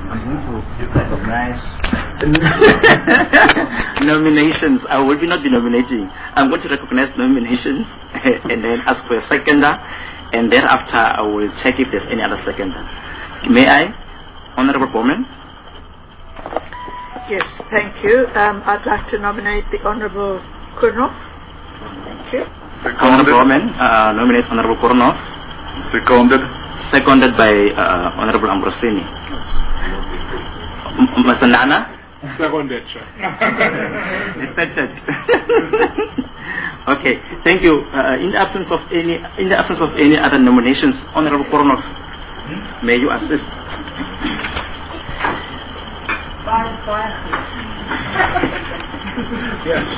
I'm going to recognize nominations. I will not be nominating. I'm going to recognize nominations and then ask for a seconder, and thereafter I will check if there's any other seconder. May I, Honorable Bowman? Yes, thank you. I'd like to nominate the Honorable Kurnov. Thank you. Honorable Bowman nominates Honorable Kurnov. Seconded by Honorable Ambrosini. Mr. Nana? Seconded. Okay, thank you. In the absence of any other nominations, Honorable Kurnov, may you assist? Yes.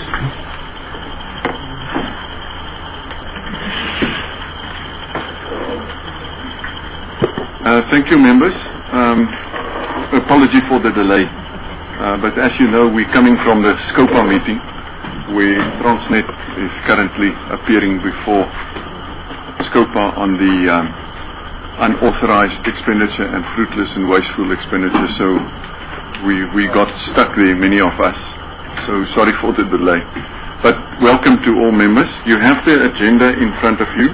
Thank you, members. Apology for the delay, but as you know, we're coming from the SCOPA meeting, where Transnet is currently appearing before SCOPA on the unauthorized expenditure and fruitless and wasteful expenditure. So we got stuck there, many of us. So sorry for the delay. But welcome to all members. You have the agenda in front of you.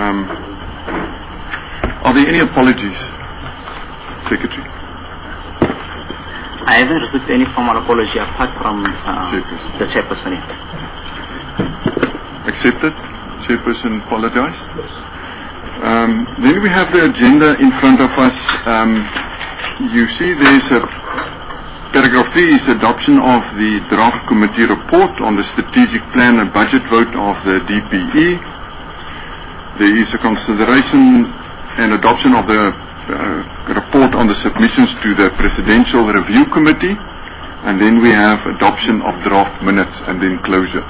Are there any apologies, Secretary? I haven't received any formal apology apart from the chairperson. Accepted. Chairperson apologized. Then we have the agenda in front of us. You see there's a paragraph 3 is adoption of the draft committee report on the strategic plan and budget vote of the DPE. There is a consideration and adoption of the report on the submissions to the Presidential Review Committee, and then we have adoption of draft minutes and then closure.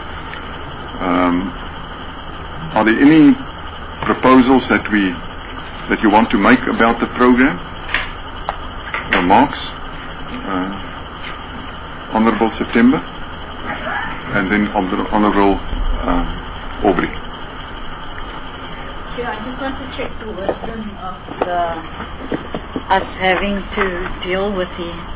Are there any proposals that you want to make about the program? Remarks? Honorable September, and then Honorable Aubrey. Yeah, I just want to check the wisdom of us having to deal with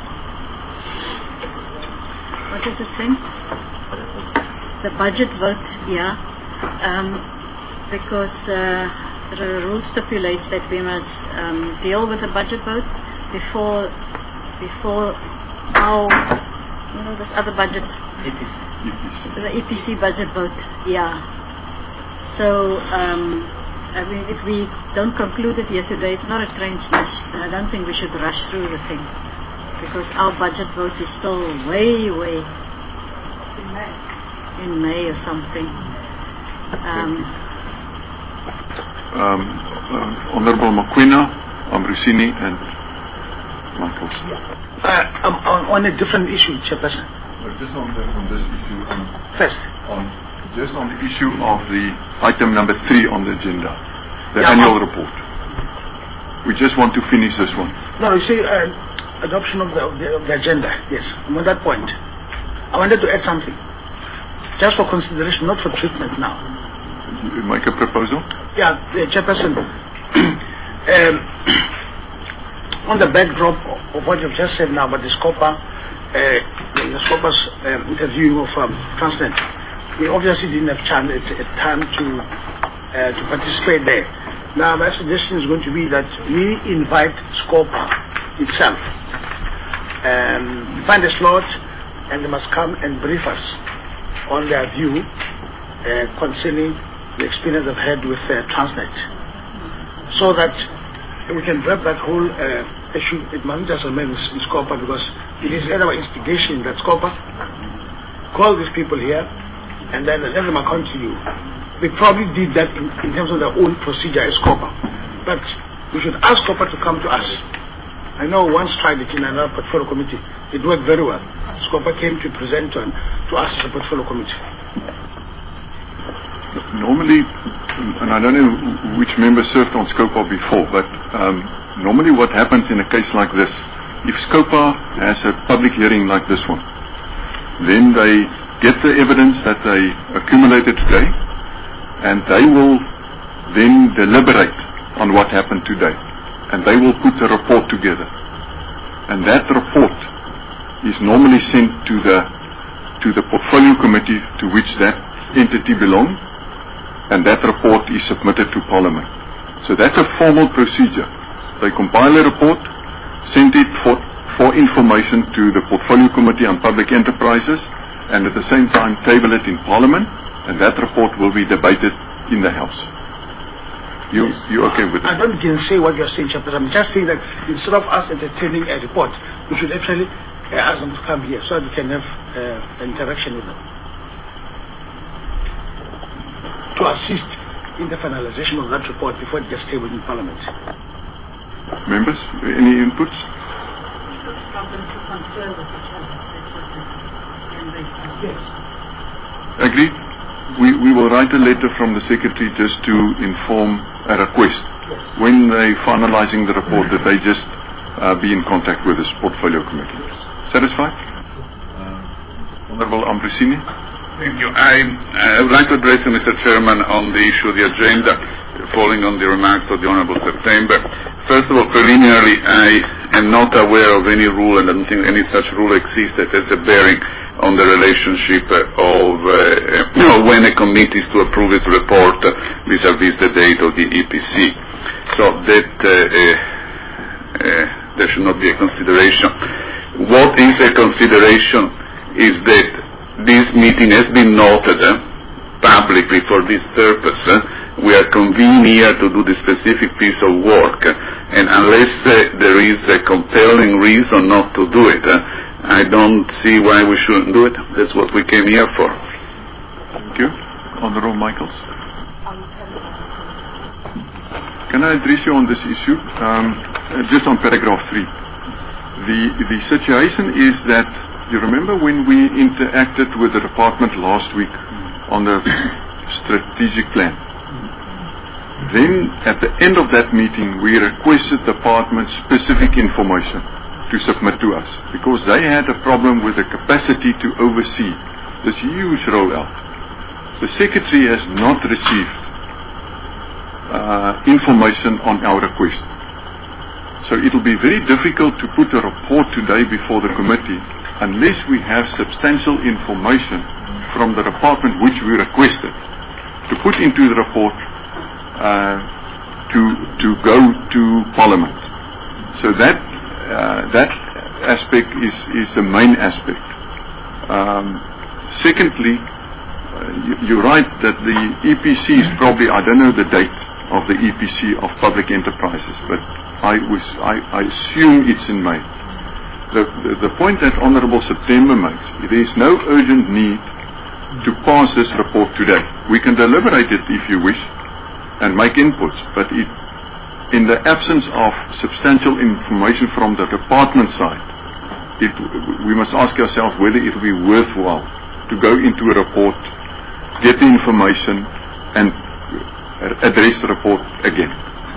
what is this thing? The budget vote, yeah. Because the rule stipulates that we must deal with the budget vote before our, this other budget, the EPC budget vote, yeah. So, I mean, if we don't conclude it here today, it's not a train smash, and I don't think we should rush through the thing, because our budget vote is still way in May or something. Honorable Mokoena, Ambrosini, and Michaels. On a different issue, Chairperson. Just on this issue. First. Just on the issue of the item number 3 on the agenda, the annual report. We just want to finish this one. No, you see, adoption of the agenda. Yes, I'm on that point. I wanted to add something, just for consideration, not for treatment now. You make a proposal? Yeah, Chairperson. On the backdrop of what you've just said now about the SCOPA, the SCOPA's interview of Transnet, we obviously didn't have time to participate there. Now, my suggestion is going to be that we invite SCOPA itself, find a slot, and they must come and brief us on their view concerning the experience they've had with Transnet, so that we can wrap that whole issue. It must just remain with SCOPA, because it is at our instigation that SCOPA call these people here and then let them account to you. They probably did that in terms of their own procedure as SCOPA, but we should ask SCOPA to come to us. I know once tried it in another portfolio committee. It worked very well. SCOPA came to present to us as a portfolio committee. Normally, and I don't know which member served on SCOPA before, but normally what happens in a case like this, if SCOPA has a public hearing like this one, then they get the evidence that they accumulated today, and they will then deliberate on what happened today, and they will put a report together. and that report is normally sent to the portfolio committee to which that entity belongs, and that report is submitted to Parliament. So that's a formal procedure. They compile a report, send it for information to the Portfolio Committee on Public Enterprises, and at the same time table it in Parliament, and that report will be debated in the House. You okay with it? I don't say what you're saying, Chairperson. I'm just saying that instead of us entertaining a report, we should actually ask them to come here so that we can have interaction with them to assist in the finalization of that report before it gets tabled in Parliament. Members, any inputs? Agreed. We will write a letter from the Secretary just to inform a request. When they finalizing the report, that they just be in contact with this Portfolio Committee. Satisfied? Honorable Ambrosini? Thank you. I would like to address you, Mr. Chairman, on the issue of the agenda, following on the remarks of the Honorable September. First of all, preliminarily, I am not aware of any rule, and I don't think any such rule exists that has a bearing on the relationship of when a committee is to approve its report vis-à-vis the date of the EPC. So that there should not be a consideration. What is a consideration is that this meeting has been noted publicly for this purpose. We are convened here to do this specific piece of work, and unless there is a compelling reason not to do it, I don't see why we shouldn't do it. That's what we came here for. Thank you. Honorable Michaels. Can I address you on this issue? Just on paragraph 3. The situation is that, you remember when we interacted with the department last week on the strategic plan? Then, at the end of that meeting, we requested the department specific information to submit to us, because they had a problem with the capacity to oversee this huge rollout. The Secretary has not received information on our request. So it will be very difficult to put a report today before the committee unless we have substantial information from the department which we requested to put into the report to go to Parliament. So that aspect is the main aspect. Secondly, you're right that the EPC is probably, I don't know the date of the EPC of Public Enterprises, but I assume it's in May. The point that Honourable September makes, there is no urgent need to pass this report today. We can deliberate it if you wish and make inputs, but in the absence of substantial information from the department side, we must ask ourselves whether it will be worthwhile to go into a report, get the information, and address the report again.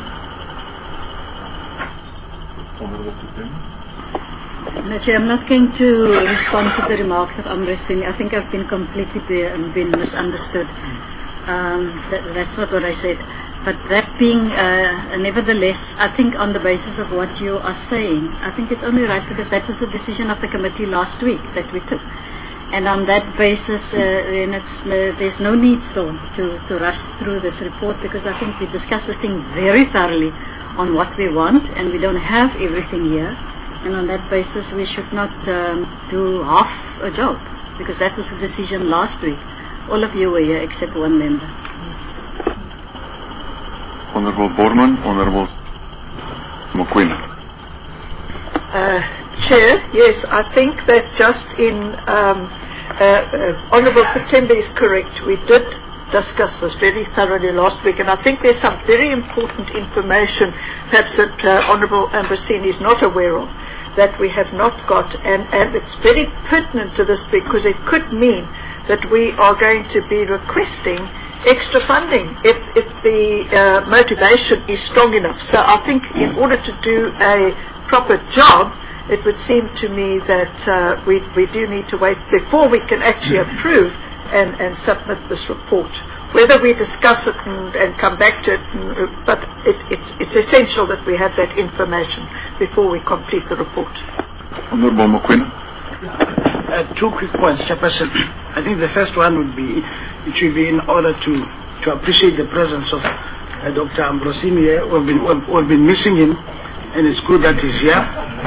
No, Chair, I'm not going to respond to the remarks of Ambrosini. I think I've been completely been misunderstood. That's not what I said. But that being, nevertheless, I think on the basis of what you are saying, I think it's only right because that was the decision of the committee last week that we took. And on that basis, then there's no need still to rush through this report, because I think we discussed the thing very thoroughly on what we want, and we don't have everything here. And on that basis, we should not do half a job, because that was the decision last week. All of you were here except one member. Honourable Borman, Honourable Mokoena. Chair, yes, I think that just in Honourable September is correct. We did discuss this very thoroughly last week, and I think there's some very important information perhaps that Honourable Ambrosini is not aware of, that we have not got, and it's very pertinent to this because it could mean that we are going to be requesting extra funding if the motivation is strong enough. So I think in order to do a proper job, it would seem to me that we do need to wait before we can actually approve and submit this report. Whether we discuss it and come back to it, but it's essential that we have that information before we complete the report. Honorable Mokoena. Two quick points, Chairperson. I think the first one would be, it should be in order to appreciate the presence of Dr. Ambrosini here. We've been missing him, and it's good that he's here.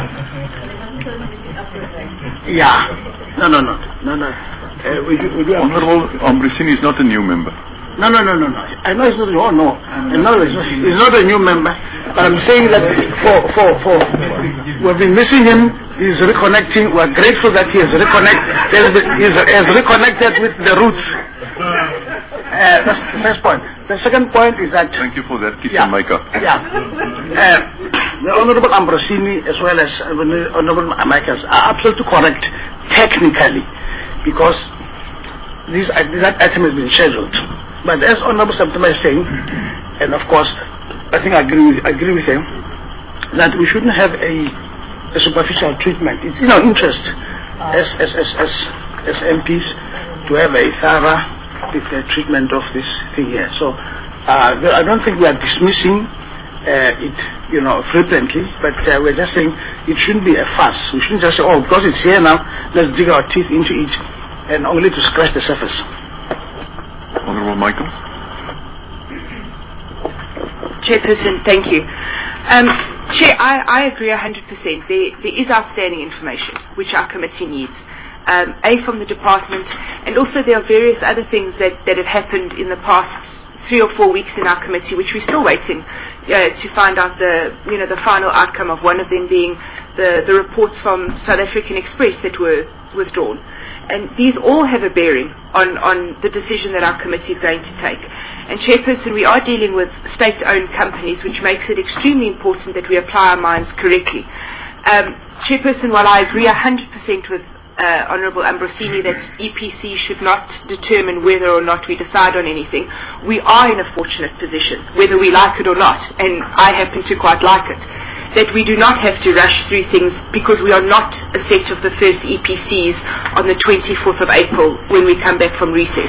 Yeah. No. We do Honorable Ambrosini is not a new member. No. I know he's not. Oh no. I know he's not a new member. But I'm saying that we've been missing him. He's reconnecting. We're grateful that he has reconnected with the roots. That's the first point. The second point is that. Thank you for that kiss and makeup. Yeah. The Honorable Ambrosini as well as Honorable Michaels are absolutely correct technically, because that item has been scheduled. But as Honorable September is saying, and of course, I think I agree with him, that we shouldn't have a superficial treatment. It's in our interest as MPs to have a thorough treatment of this thing here. So I don't think we are dismissing it, frequently, but we're just saying it shouldn't be a fuss. We shouldn't just say, oh, because it's here now, let's dig our teeth into it, and only to scratch the surface. Honorable Michael. Chairperson, thank you. Chair, I agree 100%. There is outstanding information which our committee needs. From the department, and also there are various other things that have happened in the past 3 or 4 weeks in our committee, which we're still waiting to find out the final outcome of. One of them being the reports from South African Express that were withdrawn. And these all have a bearing on the decision that our committee is going to take. And Chairperson, we are dealing with state-owned companies, which makes it extremely important that we apply our minds correctly. Chairperson, while I agree 100% with Honourable Ambrosini that EPC should not determine whether or not we decide on anything, we are in a fortunate position, whether we like it or not, and I happen to quite like it, that we do not have to rush through things, because we are not a set of the first EPCs on the 24th of April when we come back from recess.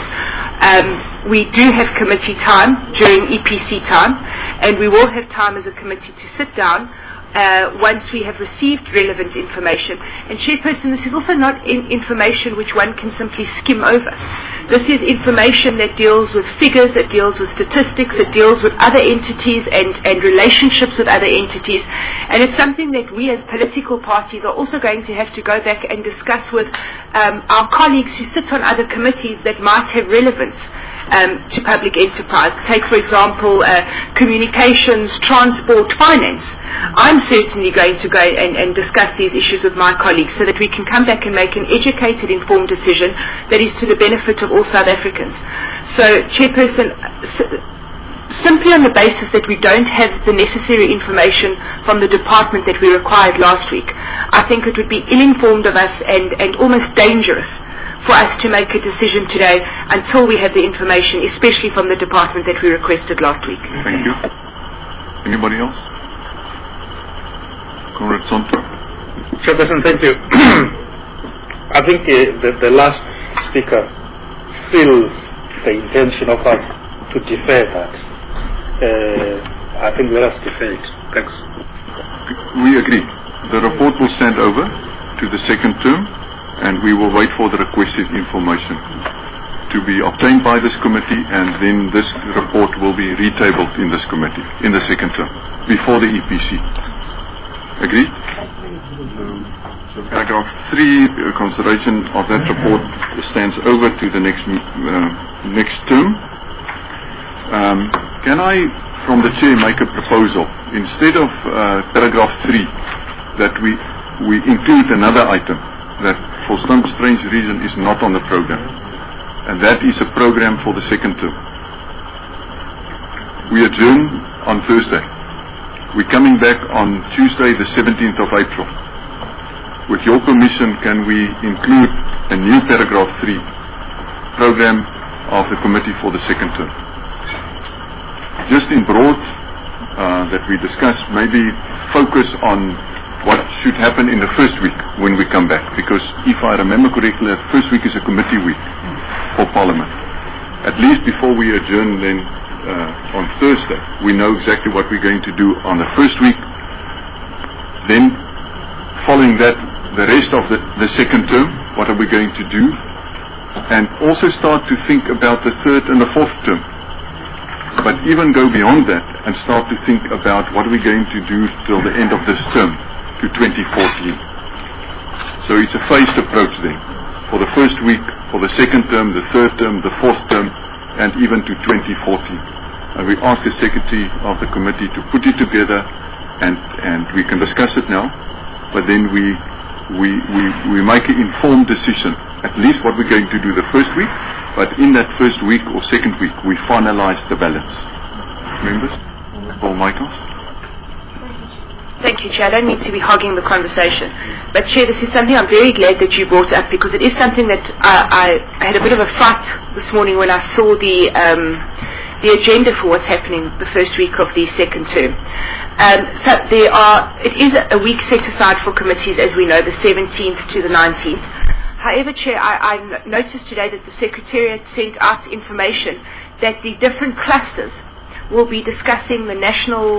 We do have committee time during EPC time, and we will have time as a committee to sit down once we have received relevant information. And Chairperson, this is also not information which one can simply skim over. This is information that deals with figures, that deals with statistics, that deals with other entities and relationships with other entities. And it's something that we as political parties are also going to have to go back and discuss with our colleagues who sit on other committees that might have relevance to public enterprise. Take, for example, communications, transport, finance. I'm certainly going to go and discuss these issues with my colleagues so that we can come back and make an educated, informed decision that is to the benefit of all South Africans. So, Chairperson, simply on the basis that we don't have the necessary information from the department that we required last week, I think it would be ill-informed of us and almost dangerous for us to make a decision today until we have the information, especially from the department that we requested last week. Thank you. Anybody else? Comrade Sonto. Chairperson, thank you. I think the last speaker feels the intention of us to defer that. I think let us defer it. Thanks. We agree. The report will stand over to the second term, and we will wait for the requested information to be obtained by this committee, and then this report will be retabled in this committee in the second term before the EPC. Agreed? So paragraph 3, consideration of that report stands over to the next term. Can I, from the chair, make a proposal? Instead of paragraph 3, that we include another item that for some strange reason is not on the program, and that is a program for the second term. We adjourn on Thursday. We're coming back on Tuesday the 17th of April. With your permission, can we include a new paragraph 3, program of the committee for the second term? Just in broad, that we discuss, maybe focus on what should happen in the first week when we come back, because if I remember correctly, the first week is a committee week for Parliament. At least before we adjourn then on Thursday, we know exactly what we're going to do on the first week. Then, following that, the rest of the second term, what are we going to do, and also start to think about the third and the fourth term. But even go beyond that and start to think about what are we going to do till the end of this term, to 2014. So it's a phased approach then. For the first week, for the second term, the third term, the fourth term, and even to 2014. And we ask the Secretary of the Committee to put it together, and we can discuss it now, but then we make an informed decision, at least what we're going to do the first week, but in that first week or second week, we finalize the balance. Members? Paul Michaels? Thank you, Chair. I don't mean to be hogging the conversation, but Chair, this is something I'm very glad that you brought up, because it is something that I had a bit of a fright this morning when I saw the agenda for what's happening the first week of the second term. So it is a week set aside for committees, as we know, the 17th to the 19th. However, Chair, I noticed today that the Secretariat sent out information that the different clusters will be discussing the national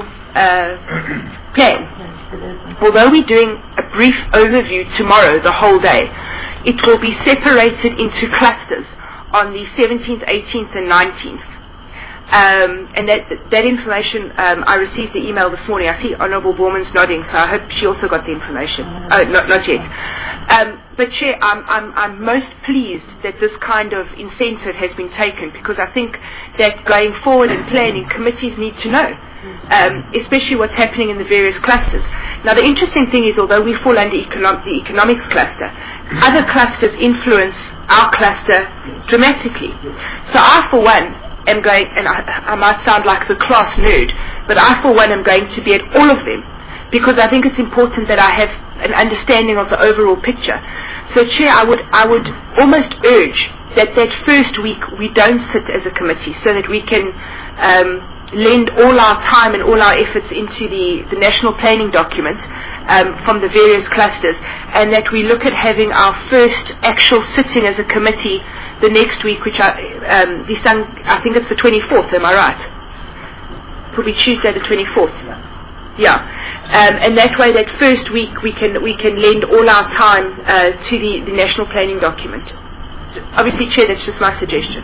plan. Although we're doing a brief overview tomorrow, the whole day, it will be separated into clusters on the 17th, 18th and 19th. And that information, I received the email this morning. I see Honourable Borman's nodding, so I hope she also got the information. Oh, not yet. But Chair, I'm most pleased that this kind of incentive has been taken, because I think that going forward and planning, committees need to know, especially what's happening in the various clusters. Now, the interesting thing is, although we fall under the economics cluster, other clusters influence our cluster dramatically. So I, for one, am going, and I might sound like the class nerd, but I, for one, am going to be at all of them, because I think it's important that I have an understanding of the overall picture. So, Chair, I would almost urge that first week we don't sit as a committee, so that we can lend all our time and all our efforts into the national planning document from the various clusters, and that we look at having our first actual sitting as a committee the next week, which I think it's the 24th, am I right? It will be Tuesday the 24th. Yeah, and that way, that first week, we can lend all our time to the national planning document. So obviously, Chair, that's just my suggestion.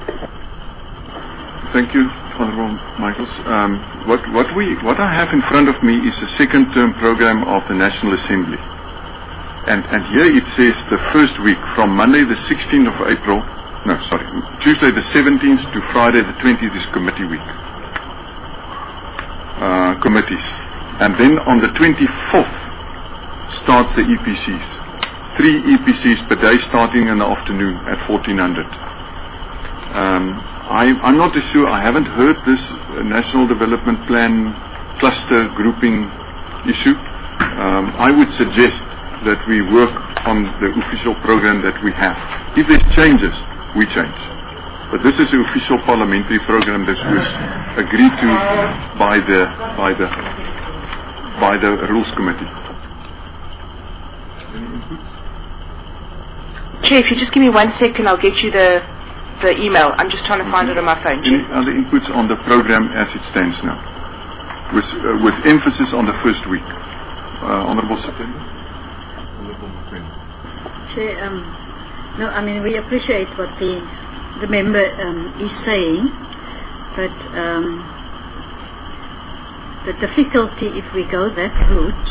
Thank you, Honourable Michaels. What I have in front of me is a second term program of the National Assembly, and here it says the first week from Monday the 16th of April. No, sorry, Tuesday the 17th to Friday the 20th is committee week. Committees, and then on the 24th starts the EPCs. 3 EPCs per day, starting in the afternoon at 1400. I'm not too sure. I haven't heard this National Development Plan cluster grouping issue. I would suggest that we work on the official program that we have. If there's changes, we change. But this is the official parliamentary program that was agreed to by the Rules Committee. Chair, if you just give me 1 second, I'll get you the email. I'm just trying to find it on my phone. Any other inputs on the program as it stands now, with emphasis on the first week? Honourable Secretary. Chair, no, I mean, we appreciate what the member is saying, but the difficulty if we go that route,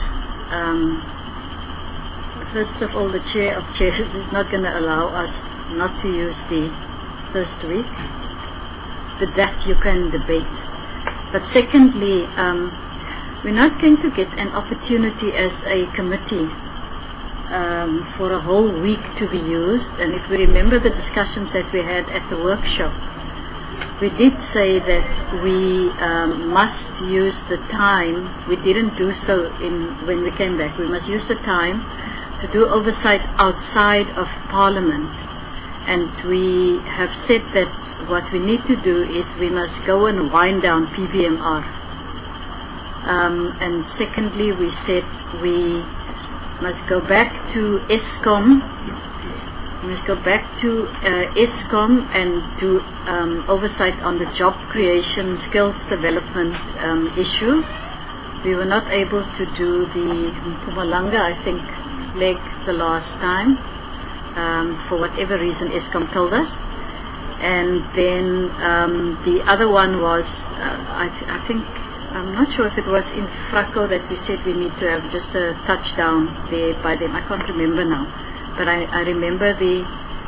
first of all, the Chair of Chairs is not going to allow us not to use the first week, but that you can debate. But secondly, we're not going to get an opportunity as a committee for a whole week to be used. And if we remember the discussions that we had at the workshop, we did say that we must use the time. We didn't do so when we came back. We must use the time to do oversight outside of Parliament. And we have said that what we need to do is we must go and wind down PVMR. And secondly, we said we must go back to ESCOM. We must go back to ESCOM and do oversight on the job creation, skills development issue. We were not able to do the Mpumalanga, I think, leg the last time. For whatever reason, Eskom told us. And then the other one was, I think, I'm not sure if it was in Fracco that we said we need to have just a touchdown there by them. I can't remember now, but I remember the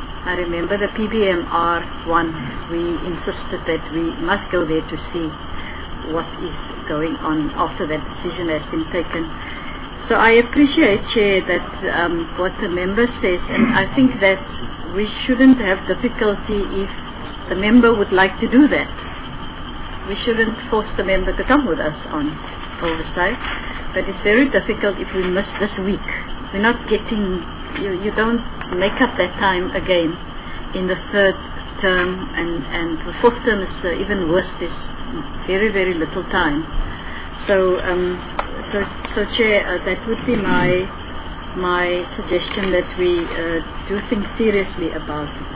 PBMR one. We insisted that we must go there to see what is going on after that decision has been taken. So I appreciate, Chair, that what the member says, and I think that we shouldn't have difficulty if the member would like to do that. We shouldn't force the member to come with us on oversight, but it's very difficult if we miss this week. We're not getting, you don't make up that time again in the third term, and the fourth term is even worse. There's very, very little time. So Chair, that would be my suggestion, that we do think seriously about it.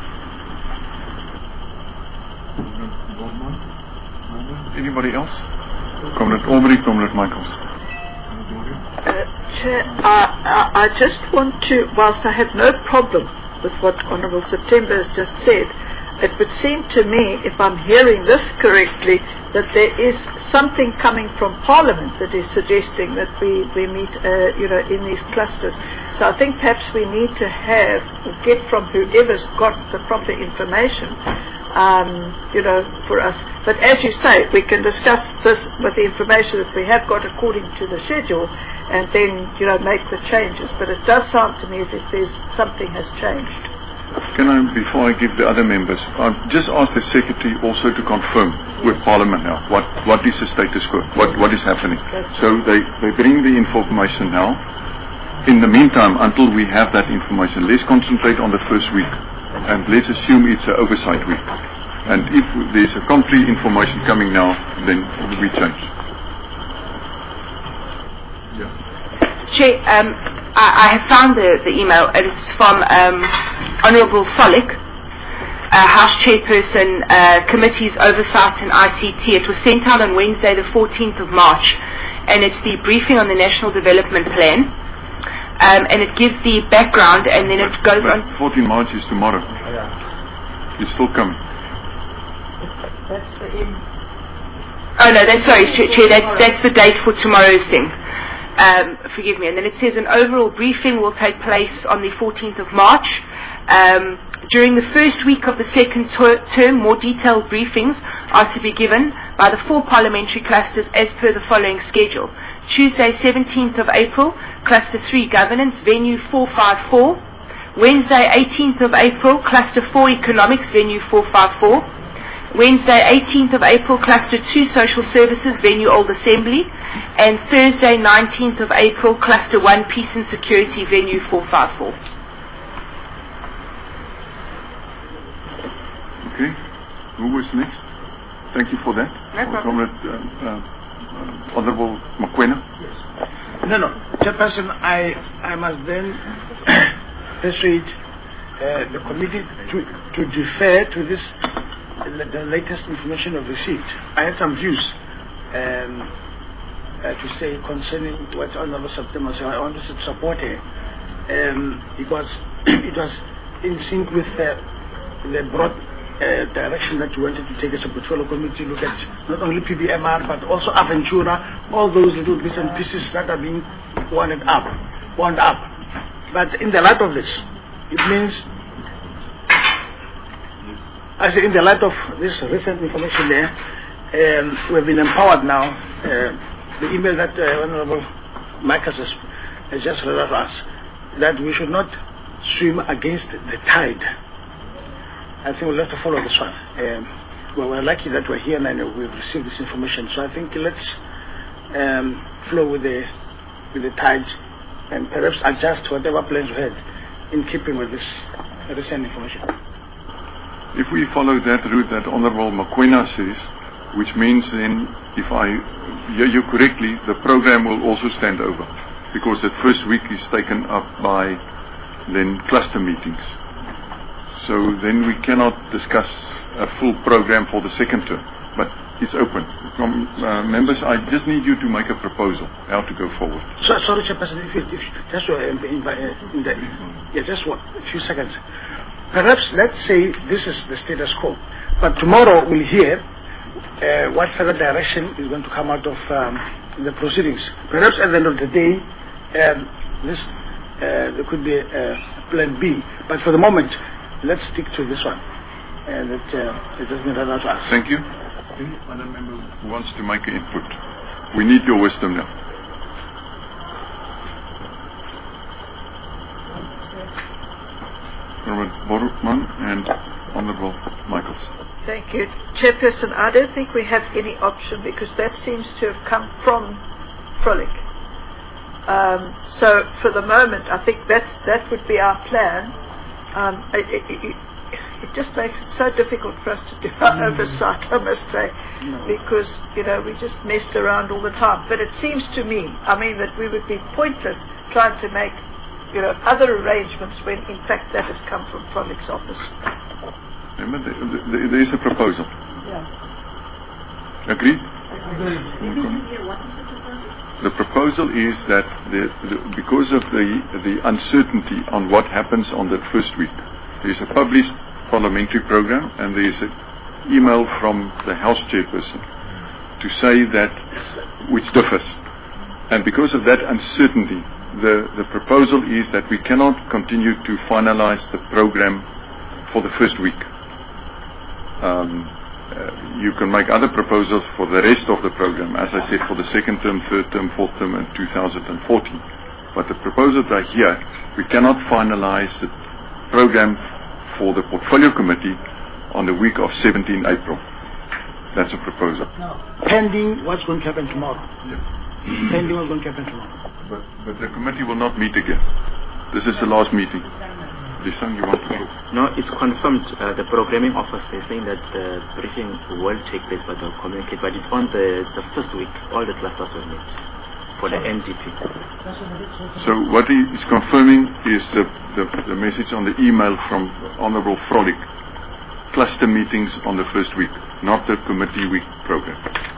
Anybody else? Comrade Aubrey, Comrade Michaels. Chair, I just want to, whilst I have no problem with what Honourable September has just said, it would seem to me, if I'm hearing this correctly, that there is something coming from Parliament that is suggesting that we meet, in these clusters. So I think perhaps we need to have, or get from whoever's got the proper information, for us. But as you say, we can discuss this with the information that we have got according to the schedule, and then, make the changes. But it does sound to me as if there's something has changed. Can I, before I give the other members, just ask the Secretary also to confirm with Parliament now what is the status quo, what is happening. So they bring the information now. In the meantime, until we have that information, let's concentrate on the first week, and let's assume it's an oversight week. And if there's a contrary information coming now, then we change. Yeah. Chair, I have found the email, and it's from Honourable Follick, House Chairperson, Committees Oversight and ICT. It was sent out on Wednesday the 14th of March, and it's the briefing on the National Development Plan, and it gives the background, and then it goes on. 14 March is tomorrow. Yeah. It's still coming. That's the end. Oh no, Chair, that's the date for tomorrow's thing. Forgive me. And then it says an overall briefing will take place on the 14th of March. During the first week of the second term, more detailed briefings are to be given by the 4 parliamentary clusters as per the following schedule. Tuesday, 17th of April, Cluster 3 Governance, Venue 454. Wednesday, 18th of April, Cluster 4 Economics, Venue 454. Wednesday, 18th of April, Cluster 2 Social Services, Venue Old Assembly. And Thursday, 19th of April, Cluster 1 Peace and Security, Venue 454. Okay. Who was next? Thank you for that. No problem. Comrade, Honourable Mokoena. Yes. No. Chairperson, I must then persuade the committee to defer to this, the latest information we've received. I had some views to say concerning what Honourable September said. I wanted to support her because it was in sync with the broad direction that you wanted to take as a portfolio committee, look at not only PBMR but also Aventura, all those little bits and pieces that are being wound up. But in the light of this, it means, I say in the light of this recent information there, we've been empowered now. The email that Honourable Marcus has just read of us, that we should not swim against the tide. I think we'll have to follow this one. We're lucky that we're here and we've received this information. So I think let's flow with the tide and perhaps adjust whatever plans we had in keeping with this recent information. If we follow that route that Honourable Mokoena says, which means then, if I hear you correctly, the program will also stand over, because that first week is taken up by then cluster meetings. So then we cannot discuss a full program for the second term. But it's open. Members, I just need you to make a proposal how to go forward. Sorry, Chairperson, if just just a few seconds. Perhaps let's say this is the status quo, but tomorrow we'll hear what further direction is going to come out of the proceedings. Perhaps at the end of the day, there could be a plan B, but for the moment, let's stick to this one. And it has been run out to us. Thank you. Any other member who wants to make an input? We need your wisdom now. Honourable Borman and Honourable Michaels. Thank you. Chairperson, I don't think we have any option because that seems to have come from Frolic. So for the moment, I think that would be our plan. It just makes it so difficult for us to do our oversight, I must say, because, we just messed around all the time. But it seems to me, that we would be pointless trying to make, other arrangements when, in fact, that has come from Frolic's office. Remember, there is a proposal. Yeah. Agreed? What is the proposal? The proposal is that because of the uncertainty on what happens on that first week, there is a published parliamentary program and there is an email from the House Chairperson to say that, which differs. And because of that uncertainty, the proposal is that we cannot continue to finalize the program for the first week. You can make other proposals for the rest of the program, as I said, for the second term, third term, fourth term, and 2014. But the proposals are here. We cannot finalize the program for the Portfolio Committee on the week of 17 April. That's a proposal. Now, pending what's going to happen tomorrow. Yeah. Pending what's going to happen tomorrow. But the committee will not meet again. This is the last meeting. Lisan, you want to go? No, it's confirmed. The programming office is saying that the briefing will take place, but they'll communicate. But it's on the first week. All the clusters will meet for the NDP. So what he is confirming is the message on the email from Honourable Frolic. Cluster meetings on the first week, not the committee week program.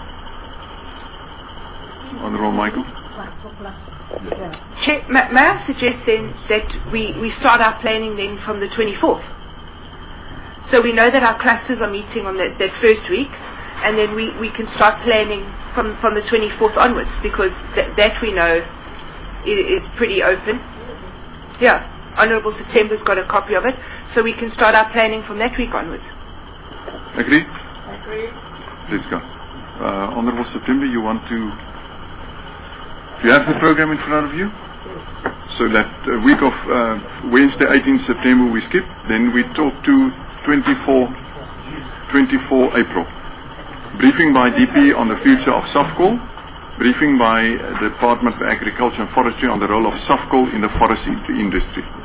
Honourable Michael? Chair, may I suggest then that we start our planning then from the 24th? So we know that our clusters are meeting on that first week, and then we can start planning from the 24th onwards, because that we know is pretty open. Yeah, Honourable September's got a copy of it, so we can start our planning from that week onwards. Agree? Agree. Let's go. Honourable September, you want to... Do you have the program in front of you? Yes. So that week of Wednesday, 18th September, we skip. Then we talk to 24 April. Briefing by DP on the future of SAFCOL. Briefing by the Department of Agriculture and Forestry on the role of SAFCOL in the forest industry. We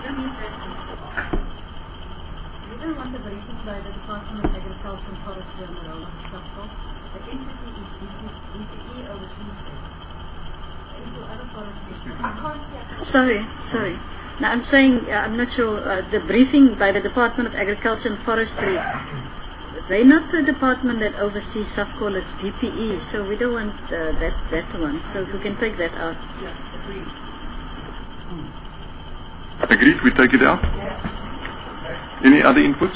don't want the briefing by the Department of Agriculture and Forestry on the role of SAFCOL. The entity is DPE oversees it. Sorry. Now I'm saying, I'm not sure, the briefing by the Department of Agriculture and Forestry, they're not the department that oversees SAFCOL, it's DPE, so we don't want that one, so we can take that out. Agreed, we take it out? Any other inputs?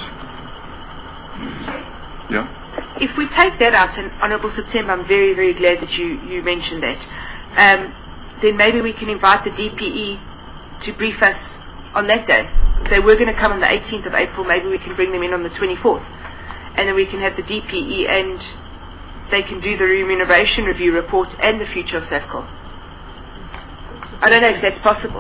Yeah? If we take that out, and Honourable September, I'm very, very glad that you mentioned that. Then maybe we can invite the DPE to brief us on that day. If they were going to come on the 18th of April, maybe we can bring them in on the 24th. And then we can have the DPE and they can do the remuneration review report and the future of SAFCOL. I don't know if that's possible.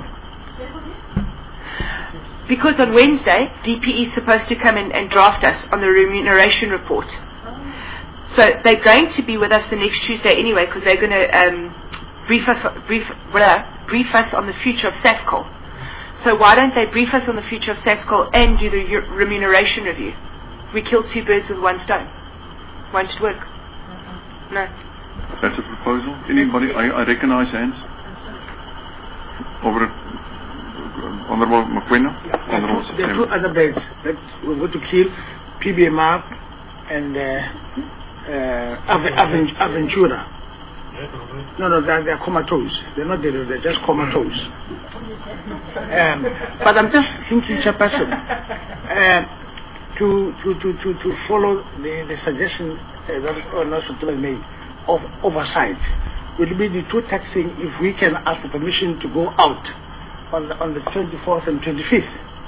Because on Wednesday, DPE is supposed to come in and draft us on the remuneration report. So they're going to be with us the next Tuesday anyway, because they're going to brief us on the future of SAFCOL. So why don't they brief us on the future of SAFCOL and do the remuneration review? We kill two birds with one stone. Won't it work? No. That's a proposal. Anybody? I recognize hands. Over Honourable McQueen. There are two other birds that we're going to kill, PBMR and Aventura. No, they're comatose. They're not dead, they're just comatose. But I'm just thinking, Chairperson, to follow the suggestion that Honorable made of oversight. Will be the two taxing if we can ask for permission to go out on the 24th and 25th.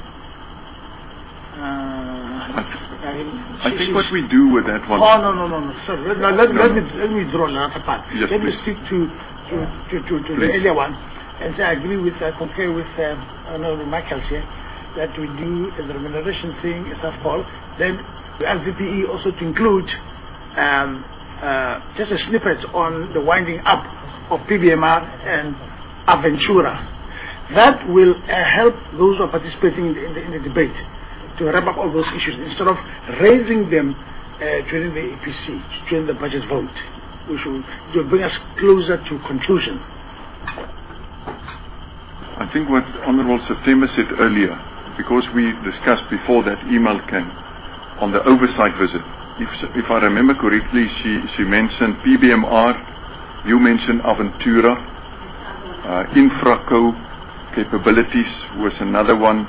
I think what we do with that one. Oh no. Sorry. Let me draw another part. Yes, let me please. speak to the earlier one, and say I concur with Honorable Michael here that we do the remuneration thing as I've called. Then we ask DPE also to include just a snippet on the winding up of PBMR and Aventura. That will help those who are participating in the debate to wrap up all those issues instead of raising them during the EPC, during the budget vote, which will bring us closer to conclusion. I think what Honourable September said earlier, because we discussed before that email came on the oversight visit. If I remember correctly, she mentioned PBMR, you mentioned Aventura, Infraco capabilities was another one,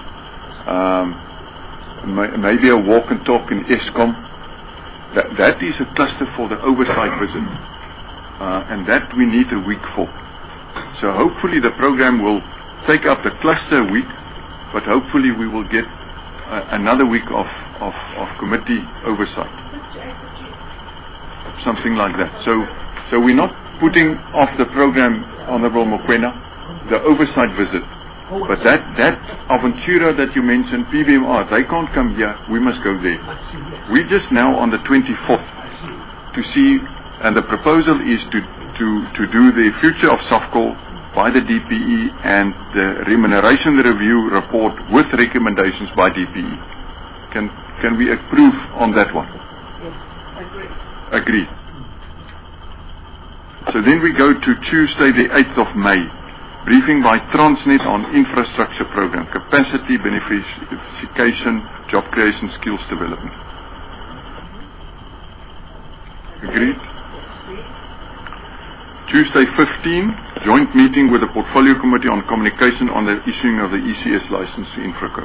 maybe a walk and talk in ESCOM. That is a cluster for the oversight visit, and that we need a week for. So hopefully the program will take up the cluster week, but hopefully we will get another week of committee oversight. Something like that. So we're not putting off the program, Honourable Mokoena, the oversight visit. But that Aventura that you mentioned, PBMR, they can't come here, we must go there. We're just now on the 24th to see, and the proposal is to do the future of SOFCOL by the DPE and the remuneration review report with recommendations by DPE. Can we approve on that one? Yes, Agreed. So then we go to Tuesday the 8th of May. Briefing by Transnet on infrastructure program, capacity, beneficiation, job creation, skills development. Agreed? Tuesday 15, joint meeting with the Portfolio Committee on communication on the issuing of the ECS license to Infraco.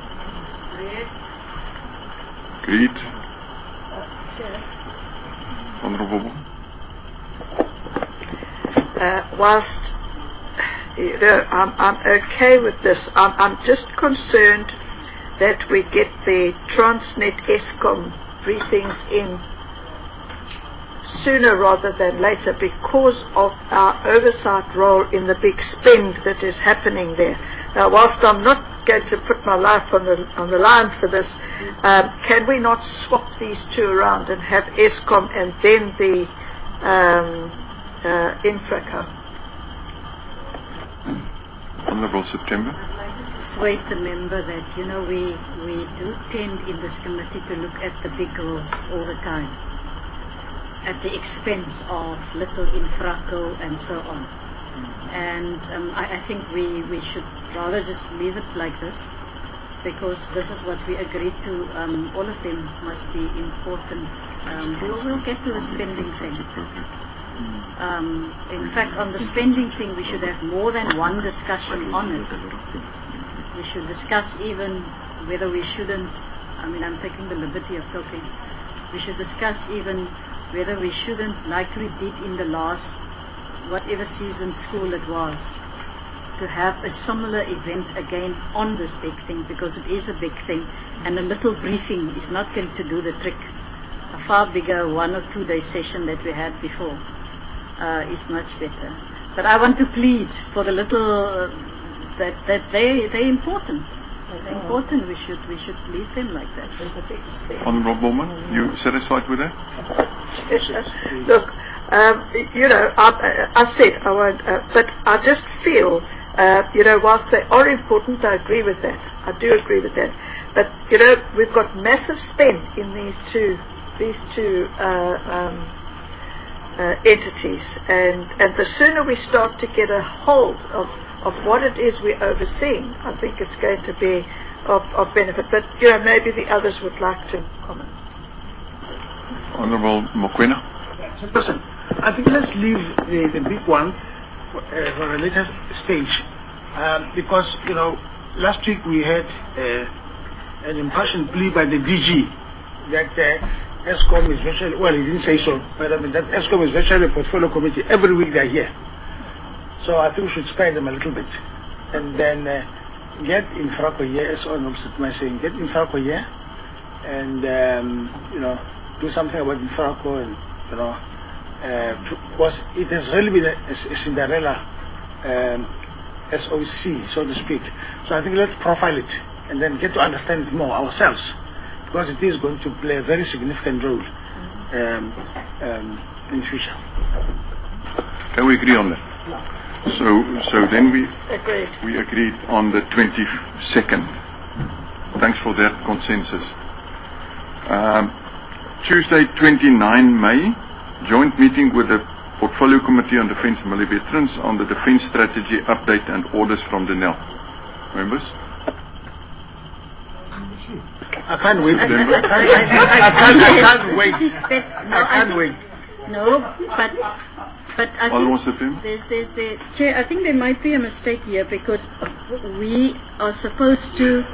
Agreed? Honourable. Whilst I'm okay with this, I'm just concerned that we get the Transnet ESCOM briefings in sooner rather than later because of our oversight role in the big spend that is happening there. Now, whilst I'm not going to put my life on the line for this, can we not swap these two around and have ESCOM and then the Infraco? Honourable September. I'd like to persuade the member that, we do tend in this committee to look at the big goals all the time, at the expense of little Infraco and so on. And I think we should rather just leave it like this, because this is what we agreed to. All of them must be important. We'll get to the spending thing. In fact, on the spending thing, we should have more than one discussion on it. We should discuss even whether we shouldn't, I'm taking the liberty of talking, we should discuss even whether we shouldn't, like we did in the last, whatever season school it was, to have a similar event again on this big thing, because it is a big thing, and a little briefing is not going to do the trick. A far bigger 1 or 2 day session that we had before is much better. But I want to plead for the little that they're important. They're important. We should leave them like that. Honourable Bowman, you satisfied with that? Look, I said I won't, but I just feel, whilst they are important, I agree with that. I do agree with that. But we've got massive spend in these two entities, and the sooner we start to get a hold of what it is we're overseeing, I think it's going to be of benefit. But maybe the others would like to comment. Honorable Mokoena. Listen, I think let's leave the big one for a later stage, because last week we had an impassioned plea by the DG that ESCOM is virtually, well, he didn't say so, but I mean that ESCOM is virtually a portfolio committee. Every week they're here. So I think we should spare them a little bit. And then get Infraco here, as Honorable Sitma saying, get Infraco here and, do something about Infraco and, because it has really been a Cinderella SOC, so to speak. So I think let's profile it and then get to understand it more ourselves, because it is going to play a very significant role in the future. Can we agree on that? So then we agreed on the 22nd. Thanks for that consensus. Tuesday, 29 May, joint meeting with the Portfolio Committee on Defence and Military Veterans on the Defence Strategy update and orders from the NEL. Members? I can't wait. I can't wait. No, but I think Chair, I think there might be a mistake here, because we are supposed to.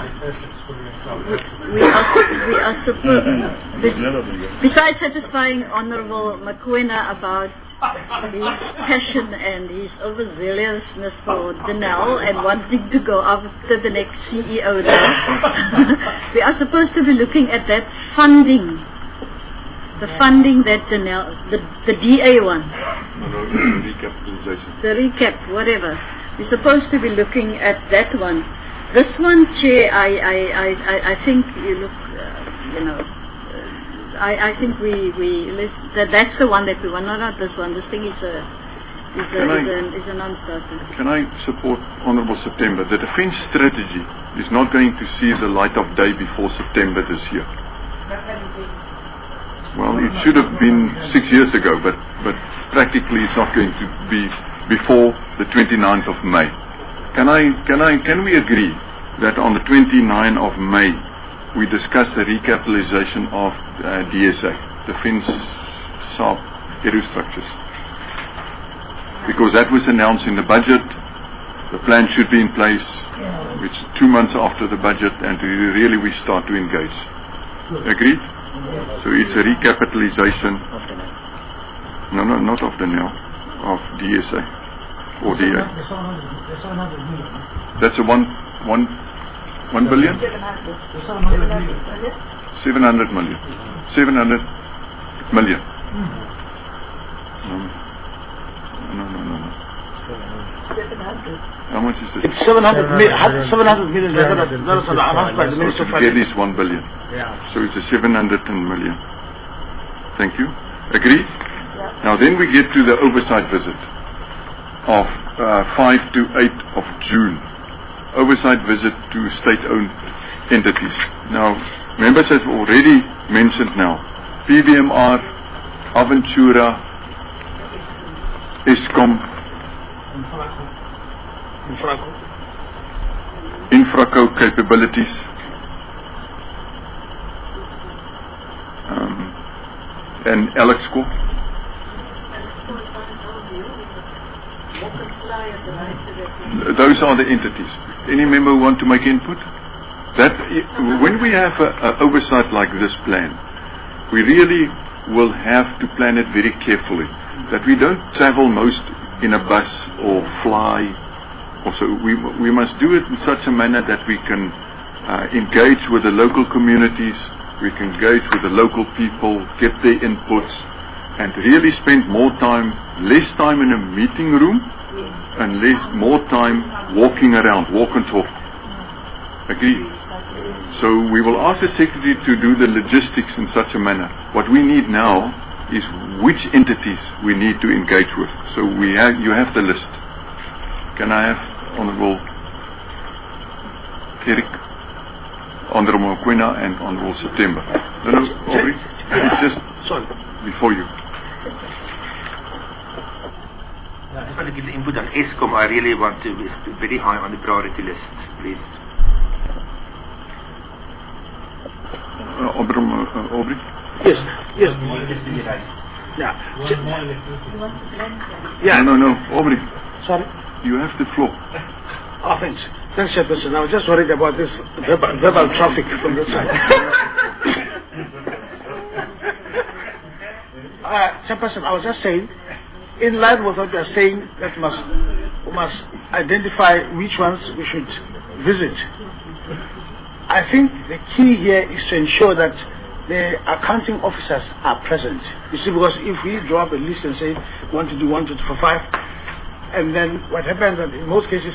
We are supposed. Besides satisfying Honourable Mokoena about his passion and his overzealousness for Denel and wanting to go after the next CEO there, we are supposed to be looking at that funding. The funding that the DA one. No, the recapitalization. The recap, whatever. We're supposed to be looking at that one. This one, Chair, I think you look, I think that's the one that we want. Not this one. This thing is a non-starter. Can I support Honourable September? The defence strategy is not going to see the light of day before September this year. Well, it should have been 6 years ago, but practically it's not going to be before the 29th of May. Can we agree that on the 29th of May we discuss the recapitalization of DSA, Defence Sub Aerostructures? Because that was announced in the budget, the plan should be in place. It's 2 months after the budget, and really we start to engage. Agreed? So it's a recapitalization. No, not of the NEL, of DSA or DA. That's a 1 billion? 700 million. 700 million. No. 700. How much is it? It's 700 million. That was announced by the Minister of Finance. It is 1 billion. Yeah. So it's a 710 million. Thank you. Agreed? Yeah. Now then we get to the oversight visit of 5 to 8 of June. Oversight visit to state-owned entities. Now, members have already mentioned now, PVMR, Aventura, ESCOM, Infraco capabilities, and Alexco. Those are the entities. Any member want to make input? That when we have an oversight like this plan, we really will have to plan it very carefully. That we don't travel most in a bus or fly. Also, we must do it in such a manner that we can engage with the local communities, we can engage with the local people, get their inputs, and really spend less time in a meeting room, and more time walking around, walk and talk. Agree? So we will ask the Secretary to do the logistics in such a manner. What we need now is which entities we need to engage with. So you have the list. Can I have Honourable Eric, Honourable Mokoena, and Honourable September? No, Aubrey, just before you. I just want to give the input on ESCOM. I really want to be very high on the priority list, please. Aubrey? Yes. Yeah. Yeah. No. Aubrey, Sorry. you have the floor. Oh, thanks. Thanks, Chairperson. I was just worried about this verbal traffic from that side. Chairperson, I was just saying, in line with what you are saying, that we must identify which ones we should visit. I think the key here is to ensure that the accounting officers are present. You see, because if we draw up a list and say, we want to do 1, 2, 3, 4, 5, and then what happens is, in most cases,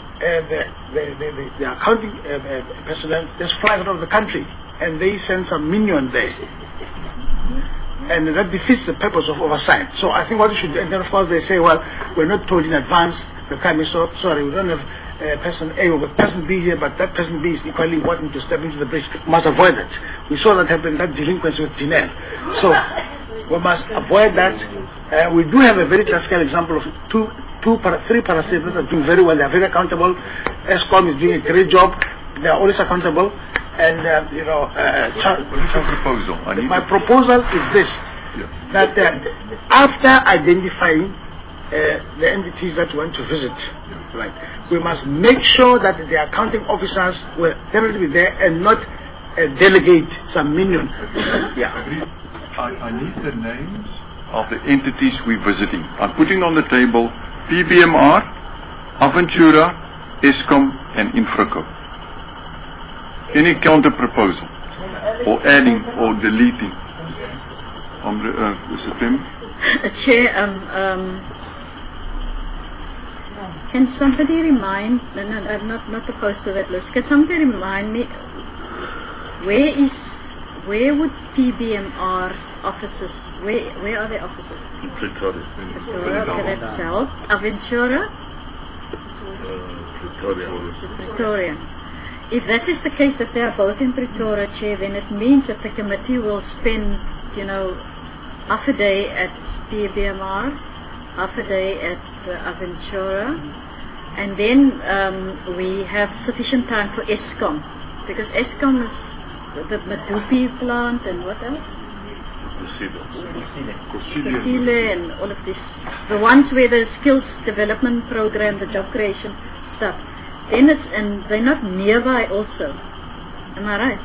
the accounting personnel just fly out of the country, and they send some minion there. And that defeats the purpose of oversight. So I think what you should do, and then of course they say, well, we're not told in advance, we're coming, so sorry, we don't have person A or person B here, but that person B is equally important to step into the breach. We must avoid that. We saw that happen, that delinquency with Dinel. So we must avoid that. We do have a very classical example of three parastatals that are doing very well. They are very accountable. ESCOM is doing a great job. They are always accountable. And, What's your proposal? My proposal is this, that after identifying the entities that we want to visit, right, we must make sure that the accounting officers will definitely be there and not delegate some minion. I need the names of the entities we're visiting. I'm putting on the table PBMR, Aventura, ESCOM, and Infraco. Any counter proposal, or adding, or deleting? Mr. Tim? Chair, can somebody remind, I'm not opposed to that list, can somebody remind me, where would PBMR's offices, where are their offices? In Pretoria. Okay, that's South. Aventura? Pretoria. If that is the case, that they are both in Pretoria, Chair, then it means that the committee will spend, half a day at PBMR, half a day at Aventura, and then we have sufficient time for ESCOM, because ESCOM is the Medupi plant and what else? Kusile and all of this. The ones where the skills development program, the job creation stuff. Then and they're not nearby also. Am I right?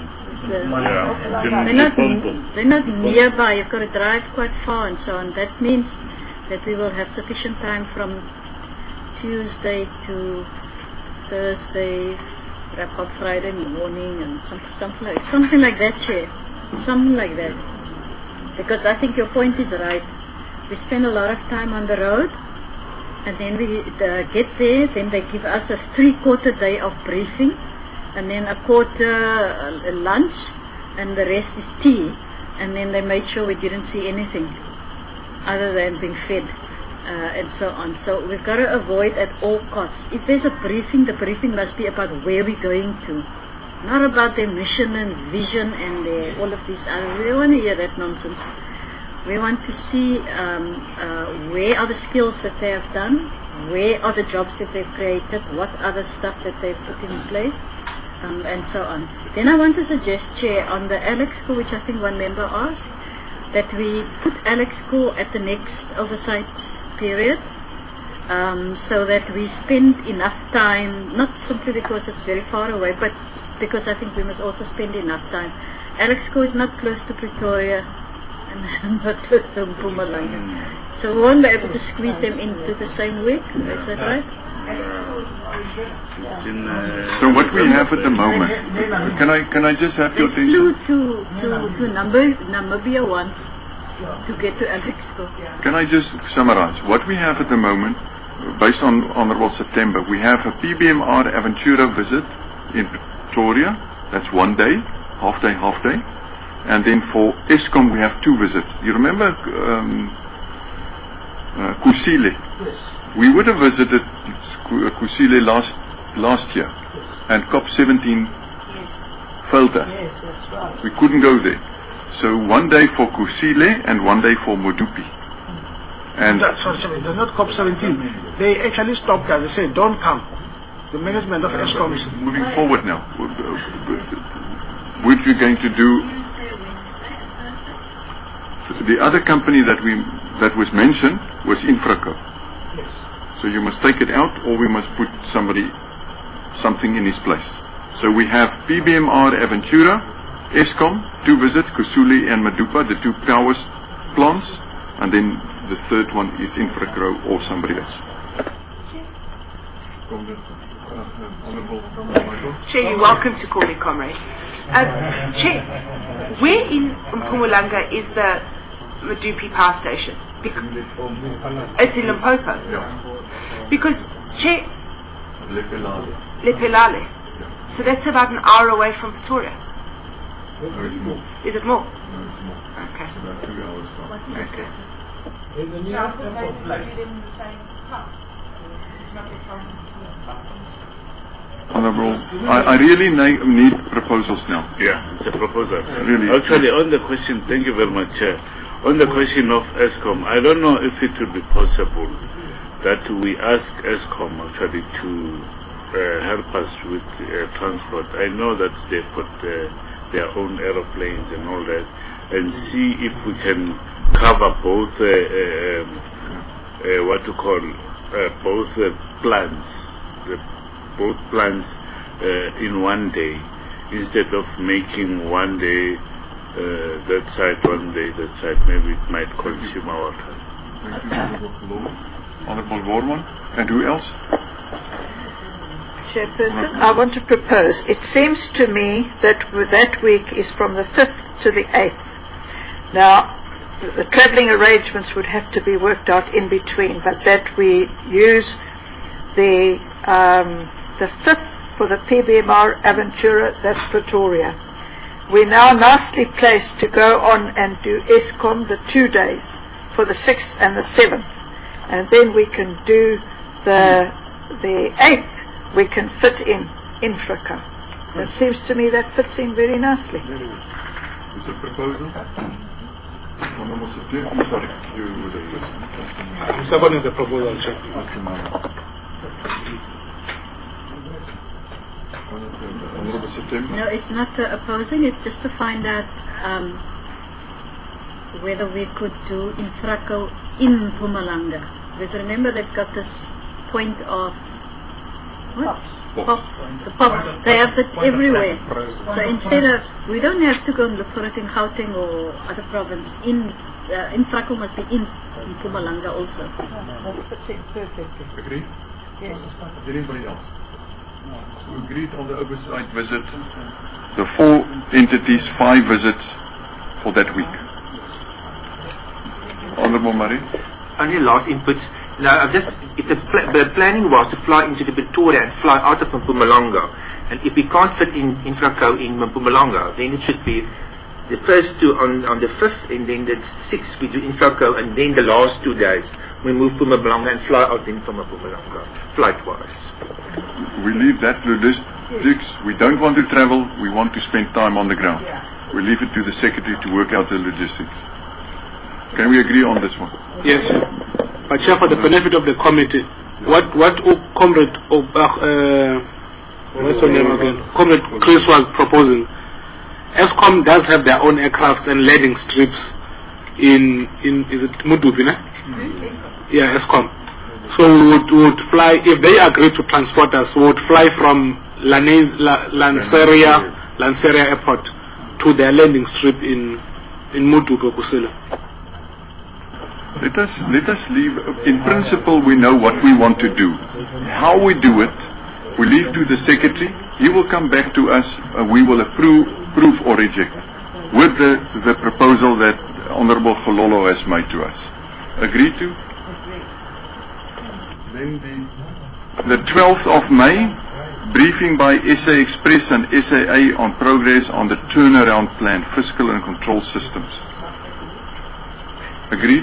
They're not nearby. You've got to drive quite far and so on. That means that we will have sufficient time from Tuesday to Thursday, wrap up Friday morning, and something like that, Chair. Something like that. Because I think your point is right. We spend a lot of time on the road, and then we get there, then they give us a 3/4 day of briefing, and then a quarter lunch, and the rest is tea, and then they made sure we didn't see anything other than being fed, and so on. So we've got to avoid at all costs. If there's a briefing, the briefing must be about where we're going to, not about their mission and vision and all of these other. We don't want to hear that nonsense. We want to see where are the skills that they have done, where are the jobs that they've created, what other stuff that they've put in place, and so on. Then I want to suggest, Chair, on the Alex School, which I think one member asked, that we put Alex School at the next oversight period, so that we spend enough time, not simply because it's very far away, but because I think we must also spend enough time. Alex School is not close to Pretoria, and not close to Mpumalanga. So we won't be able to squeeze them into the same week, is that right? So what we have at the moment, can I just have your attention? They flew to Namibia once to get to Alex School. Can I just summarize? What we have at the moment, based on Honorable September, we have a PBMR Aventura visit in Pretoria. That's 1 day, half day. And then for ESCOM we have 2 visits. You remember Kusile? Yes. We would have visited Kusile last year, and COP17 failed us. Yes, that's right. We couldn't go there. So 1 day for Kusile and 1 day for Medupi. And sorry, they're not COP17. They actually stopped us. They said, don't come. The management of ESCOM is moving forward now. What we're going to do the other company that was mentioned was Infraco. Yes. So you must take it out, or we must put something in his place. So we have PBMR Aventura, Eskom, 2 visits, Kusuli and Madupa, the 2 power plants, and then the third one is Infraco or somebody else. Chair, you're welcome to call me comrade. Chair, where in Mpumalanga is the Madupi power station? It's in Limpopo. Yeah. Because, Chair, Lepelale. So that's about an hour away from Pretoria. No, it's more. Is it more? No, it's more. Okay. It's about 2 hours time. Okay. Honourable, I really need proposals now. Yeah, it's a proposal. Really. Actually, on the question, thank you very much, Chair. On the question of ESCOM, I don't know if it would be possible that we ask ESCOM actually to help us with transport. I know that they've got their own aeroplanes and all that, and see if we can cover both both plans. Both plans in one day, instead of making one day that side, one day that side. Maybe it might consume our time. Thank you, Honourable Warman. And who else? Chairperson, I want to propose. It seems to me that that week is from the 5th to the 8th. Now, the travelling arrangements would have to be worked out in between, but that we use the 5th for the PBMR Aventura, that's Pretoria. We're now nicely placed to go on and do ESCOM the 2 days for the 6th and the 7th. And then we can do the 8th, we can fit in Infraco. It seems to me that fits in very nicely. It's a proposal. Honourable Secretary, sorry, you would have first. I'm supporting the proposal, Chair. No, it's not opposing, it's just to find out whether we could do Infraco in Mpumalanga. Because remember they've got this point of what? Pops. The pops. They have it everywhere. So instead of, we don't have to go and look for it in Gauteng or other province. Infraco must be in Mpumalanga also. That fits in perfectly. Agreed? Yes. Anybody else? We agreed on the oversight visit, the 4 entities, 5 visits for that week. Honourable Murray. Only last input. Now, if the planning was to fly into the Pretoria and fly out of Mpumalanga, and if we can't fit in Infraco in Mpumalanga, then it should be the first 2 on the 5th, and then the 6th we do Infraco, and then the last 2 days we move to Mpumalanga and fly out then from Mpumalanga, flight-wise. We leave that logistics. We don't want to travel. We want to spend time on the ground. We leave it to the Secretary to work out the logistics. Can we agree on this one? Yes, sir. But Chair, for the benefit of the committee, what Comrade what's her name again? Comrade Chris was proposing. ESCOM does have their own aircrafts and landing strips in is it Madupi, ne? Yeah, ESCOM. So we would fly, if they agree to transport us, we would fly from Lanseria Airport to their landing strip in Madupi, Kusile. Let us leave. In principle, we know what we want to do. How we do it, we leave to the Secretary. He will come back to us. We will approve or reject with the proposal that Honourable Gololo has made to us. Agreed to? Then the 12th of May, briefing by SA Express and SAA on progress on the turnaround plan, fiscal and control systems. Agreed?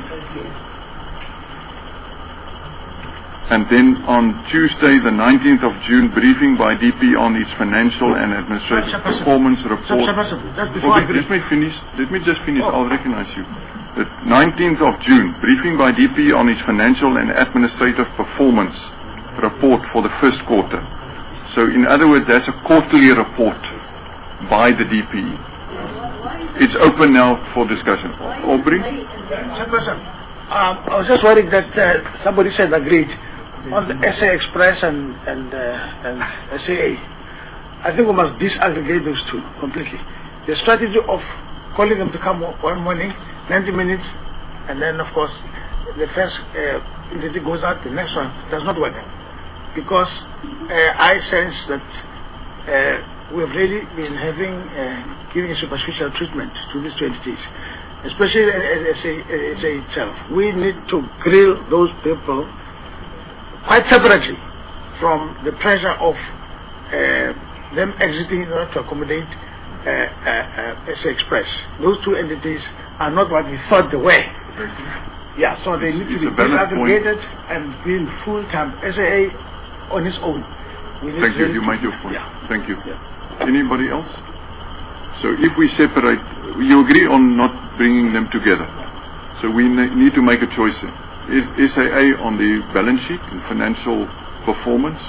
And then on Tuesday, the 19th of June, briefing by DP on its financial and administrative performance report. Let me just finish. I'll recognize you. The 19th of June, briefing by DP on its financial and administrative performance report for the first quarter. So in other words, that's a quarterly report by the DPE. It's open now for discussion. Aubrey? Chairperson, I was just worried that somebody said agreed on the SA Express and SAA. I think we must disaggregate those two completely. The strategy of calling them to come one morning, 90 minutes, and then of course the first entity goes out, the next one does not work. Because I sense that we have really been giving a superficial treatment to these two entities, especially SA itself. We need to grill those people quite separately from the pressure of them exiting in order to accommodate SA Express. Those two entities are not what we thought they were. Yeah, so they need to be disaggregated and be in full-time SAA on its own. Thank you. You made your point. Yeah. Thank you. Yeah. Anybody else? So if we separate, you agree on not bringing them together. So we need to make a choice. Is SAA on the balance sheet and financial performance,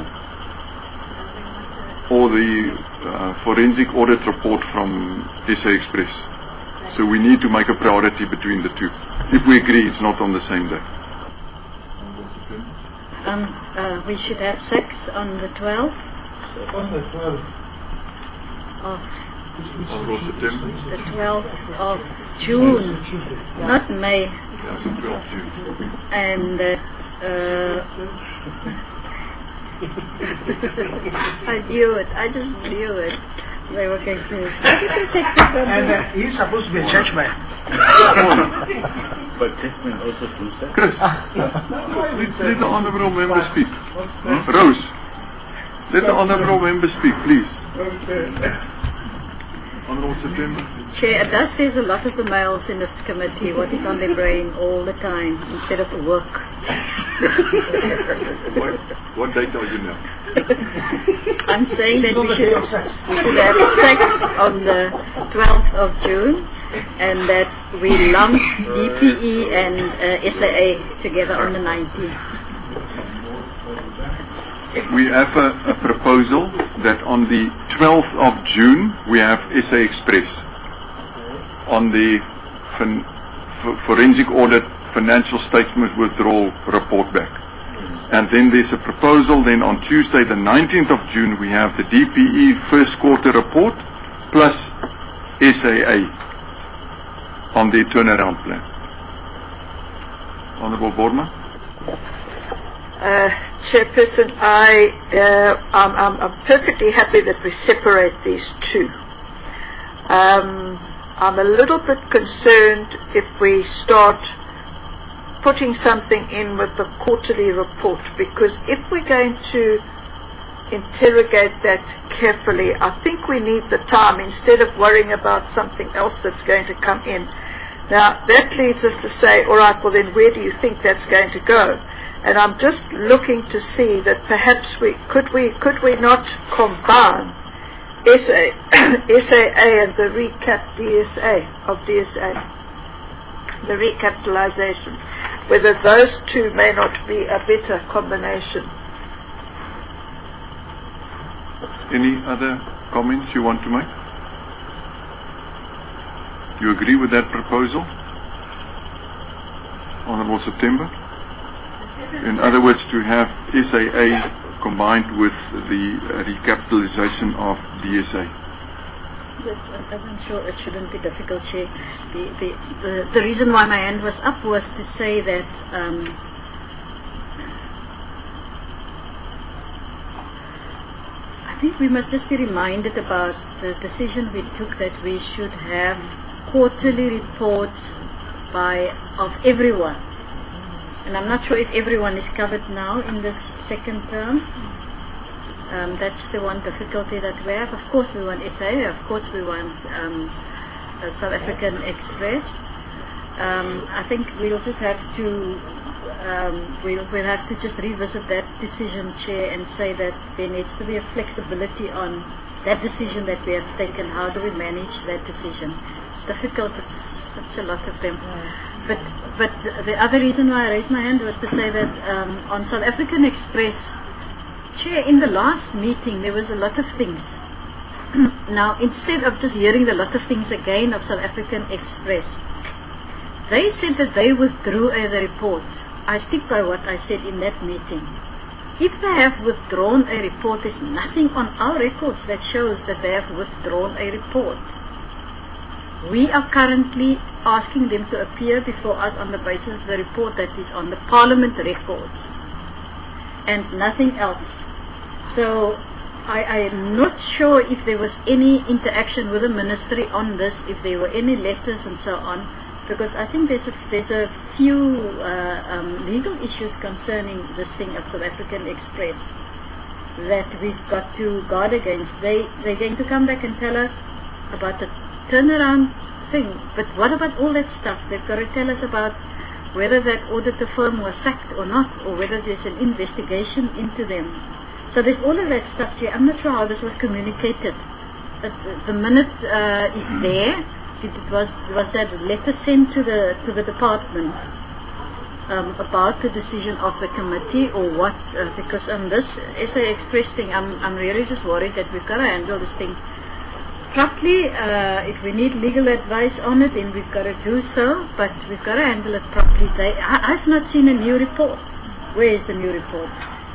or the forensic audit report from SA Express? So we need to make a priority between the two. If we agree, it's not on the same day. We should have sex on the 12th. On the 12th. Of September. The 12th of June, not May. Yeah, the 12th of June. And I knew it. I just knew it. They were going to. And he's supposed to be a churchman. But churchmen also do that. Chris, let the honourable member speak. Rose, let the honourable member speak, please. Honourable September. Chair, it does says a lot of the males in this committee what is on their brain all the time instead of work. What date are you now? I'm saying that we should have sex on the 12th of June and that we lump DPE and SAA together on the 19th. We have a proposal that on the 12th of June we have SA Express on the forensic audit financial statement withdrawal report back. And then there's a proposal then on Tuesday the 19th of June we have the DPE first quarter report plus SAA on the turnaround plan. Honourable Borma. Chairperson, I'm perfectly happy that we separate these two. I'm a little bit concerned if we start putting something in with the quarterly report, because if we're going to interrogate that carefully, I think we need the time instead of worrying about something else that's going to come in. Now, that leads us to say, all right, well then where do you think that's going to go? And I'm just looking to see that perhaps could we not combine SAA and the recap DSA of DSA, the recapitalization, whether those two may not be a better combination. Any other comments you want to make? You agree with that proposal? Honourable September? In other words, to have SAA combined with the recapitalization of DSA. I'm sure it shouldn't be difficult, Chair. The reason why my hand was up was to say that I think we must just be reminded about the decision we took that we should have quarterly reports of everyone. And I'm not sure if everyone is covered now in this second term. That's the one difficulty that we have. Of course we want SA, of course we want South African Express. I think we'll just have to we'll have to just revisit that decision, Chair, and say that there needs to be a flexibility on that decision that we have taken. How do we manage that decision? It's difficult, it's such a lot of them. But the other reason why I raised my hand was to say that on South African Express, Chair, in the last meeting there was a lot of things Now, instead of just hearing the lot of things again of South African Express, they said that they withdrew the report. I stick by what I said in that meeting. If they have withdrawn a report, there's nothing on our records that shows that they have withdrawn a report. We are currently asking them to appear before us on the basis of the report that is on the Parliament records and nothing else. So I am not sure if there was any interaction with the ministry on this, if there were any letters and so on, because I think there's a few legal issues concerning this thing of South African Express that we've got to guard against. They're going to come back and tell us about the turnaround thing, but what about all that stuff? They've got to tell us about whether that auditor firm was sacked or not, or whether there's an investigation into them. So there's all of that stuff here. I'm not sure how this was communicated. The minute is there. Was that letter sent to the department about the decision of the committee or what? Because on this SA Express thing, I'm really just worried that we've got to handle this thing properly. If we need legal advice on it, then we've got to do so, but we've got to handle it properly. I've not seen a new report. Where is the new report?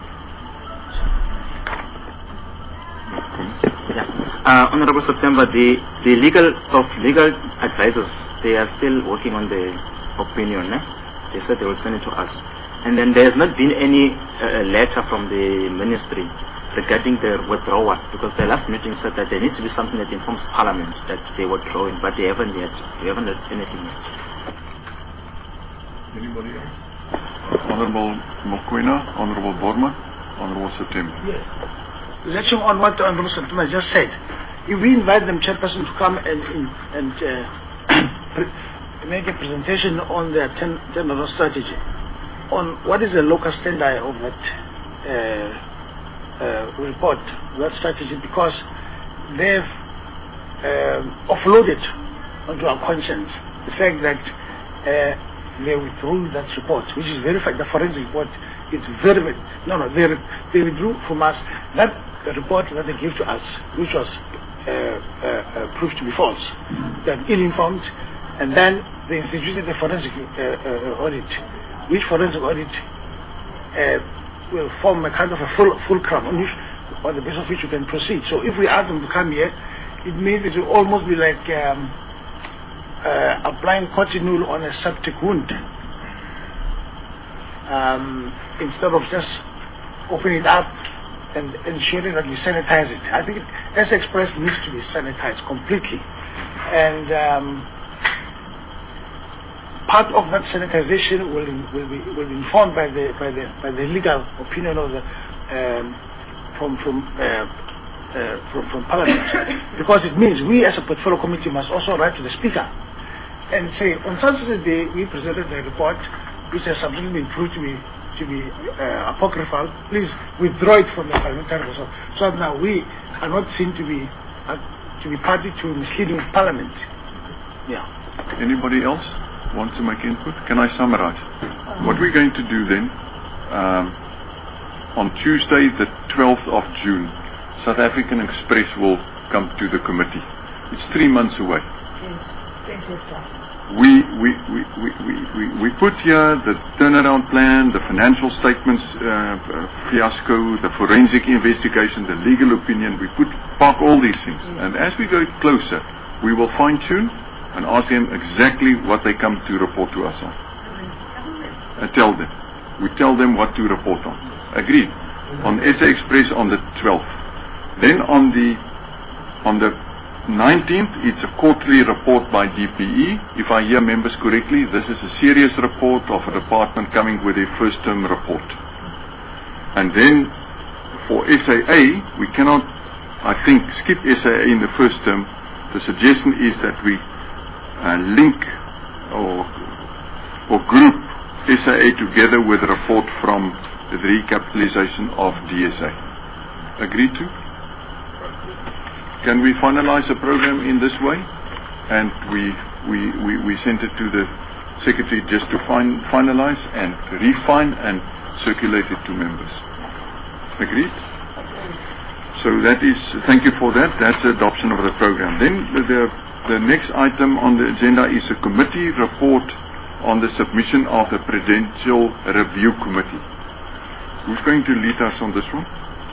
Honorable September, the legal advisors, they are still working on the opinion. They said they will send it to us. And then there has not been any letter from the ministry regarding the withdrawal, because the last meeting said that there needs to be something that informs Parliament that they were withdrawing, but they haven't yet. We haven't heard anything yet. Anybody else? Honorable Mokoena, Honorable Borman, Honorable September. Yes. Latching on what the Honorable September just said, if we invite them, Chairperson, to come and make a presentation on their turnaround strategy, on what is the local standard of that report, that strategy, because they've offloaded onto our conscience the fact that they withdrew that report, which is verified. The forensic report, it's very, they withdrew from us that report that they gave to us, which was proved to be false, that ill-informed, and then they instituted a forensic audit, which forensic audit will form a kind of a fulcrum on the basis of which we can proceed. So if we ask them to come here, it means it will almost be like applying cottonwool on a septic wound, instead of just opening it up and ensuring that we sanitize it. I think SA Express needs to be sanitized completely, and part of that sanitization will be informed by the legal opinion of the from Parliament, because it means we as a portfolio committee must also write to the Speaker and say, on such a day we presented a report which has subsequently been proved to be apocryphal. Please withdraw it from the parliamentary result, so that now we are not seen to be party to misleading Parliament. Yeah. Anybody else want to make input? Can I summarize? What we're going to do then, on Tuesday the 12th of June, South African Express will come to the committee. It's 3 months away. We put here the turnaround plan, the financial statements fiasco, the forensic investigation, the legal opinion. We park all these things, and as we go closer, we will fine tune and ask them exactly what they come to report to us on. We tell them what to report on. Agreed. On SA Express on the 12th. Then on the 19th, it's a quarterly report by DPE. If I hear members correctly, this is a serious report of a department coming with a first term report. And then for SAA, we cannot, I think, skip SAA in the first term. The suggestion is that we link or group SAA together with a report from the recapitalization of DSA. Agreed to? Can we finalize the program in this way? And we send it to the Secretary just to finalize and refine and circulate it to members. Agreed? So that is, thank you for that. That's the adoption of the program. Then the next item on the agenda is a committee report on the submission of the Prudential Review Committee. Who's going to lead us on this one?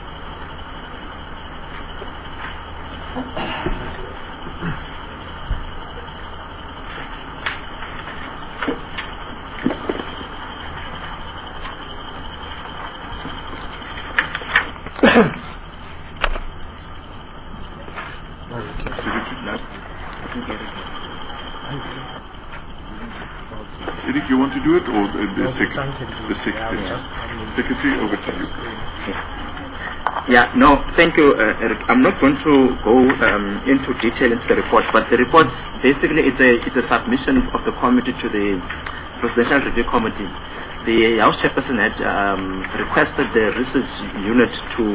Eric, you want to do it, or the secretary? Secretary, over to you. Yeah, no, thank you, Eric. I'm not going to go into detail into the report, but the report basically it's a submission of the committee to the Presidential Review Committee. The House Chairperson had requested the research unit to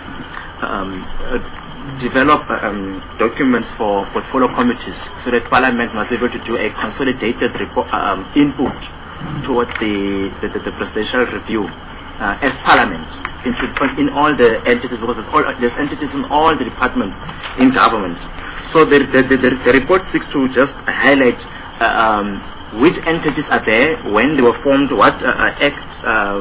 develop documents for portfolio committees so that Parliament was able to do a consolidated report, input towards the Presidential Review as Parliament in all the entities, because there's entities in all the departments in government. So the report seeks to just highlight which entities are there, when they were formed, what acts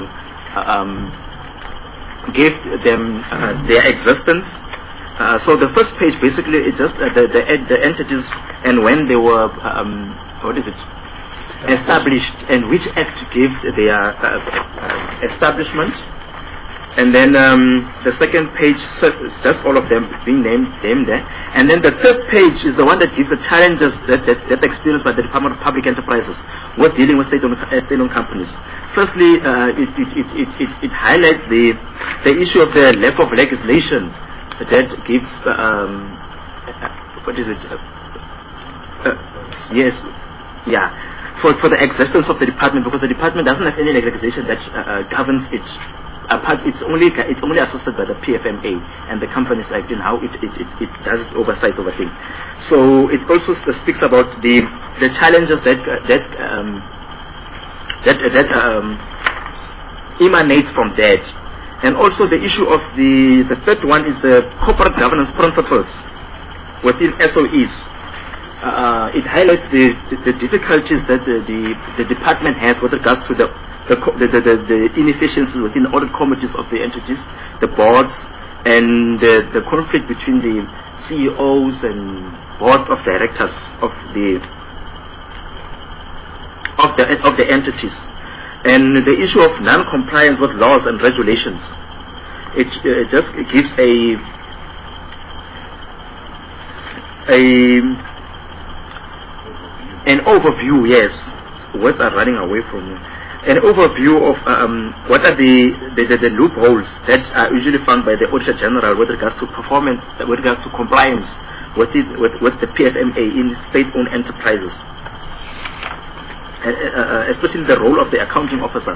gave them their existence. So the first page basically is just the entities and when they were established and which act gave their establishment. And then the second page is just all of them being named there. And then the third page is the one that gives the challenges that experienced by the Department of Public Enterprises when dealing with state-owned companies. Firstly, it highlights the issue of the lack of legislation that gives for the existence of the department, because the department doesn't have any legislation that governs it. It's only assisted by the PFMA and the Companies Act in how it does its oversight over things. So it also speaks about the challenges that emanates from that. And also the issue of the third one is the corporate governance principles within SOEs. It highlights the difficulties that the department has with regards to the inefficiencies within audit committees of the entities, the boards, and the conflict between the CEOs and board of directors of the entities. And the issue of non-compliance with laws and regulations. It just gives an overview. Yes, words are running away from me. An overview of what are the loopholes that are usually found by the Auditor General with regards to performance, with regards to compliance with the PFMA in state-owned enterprises. Especially the role of the accounting officers.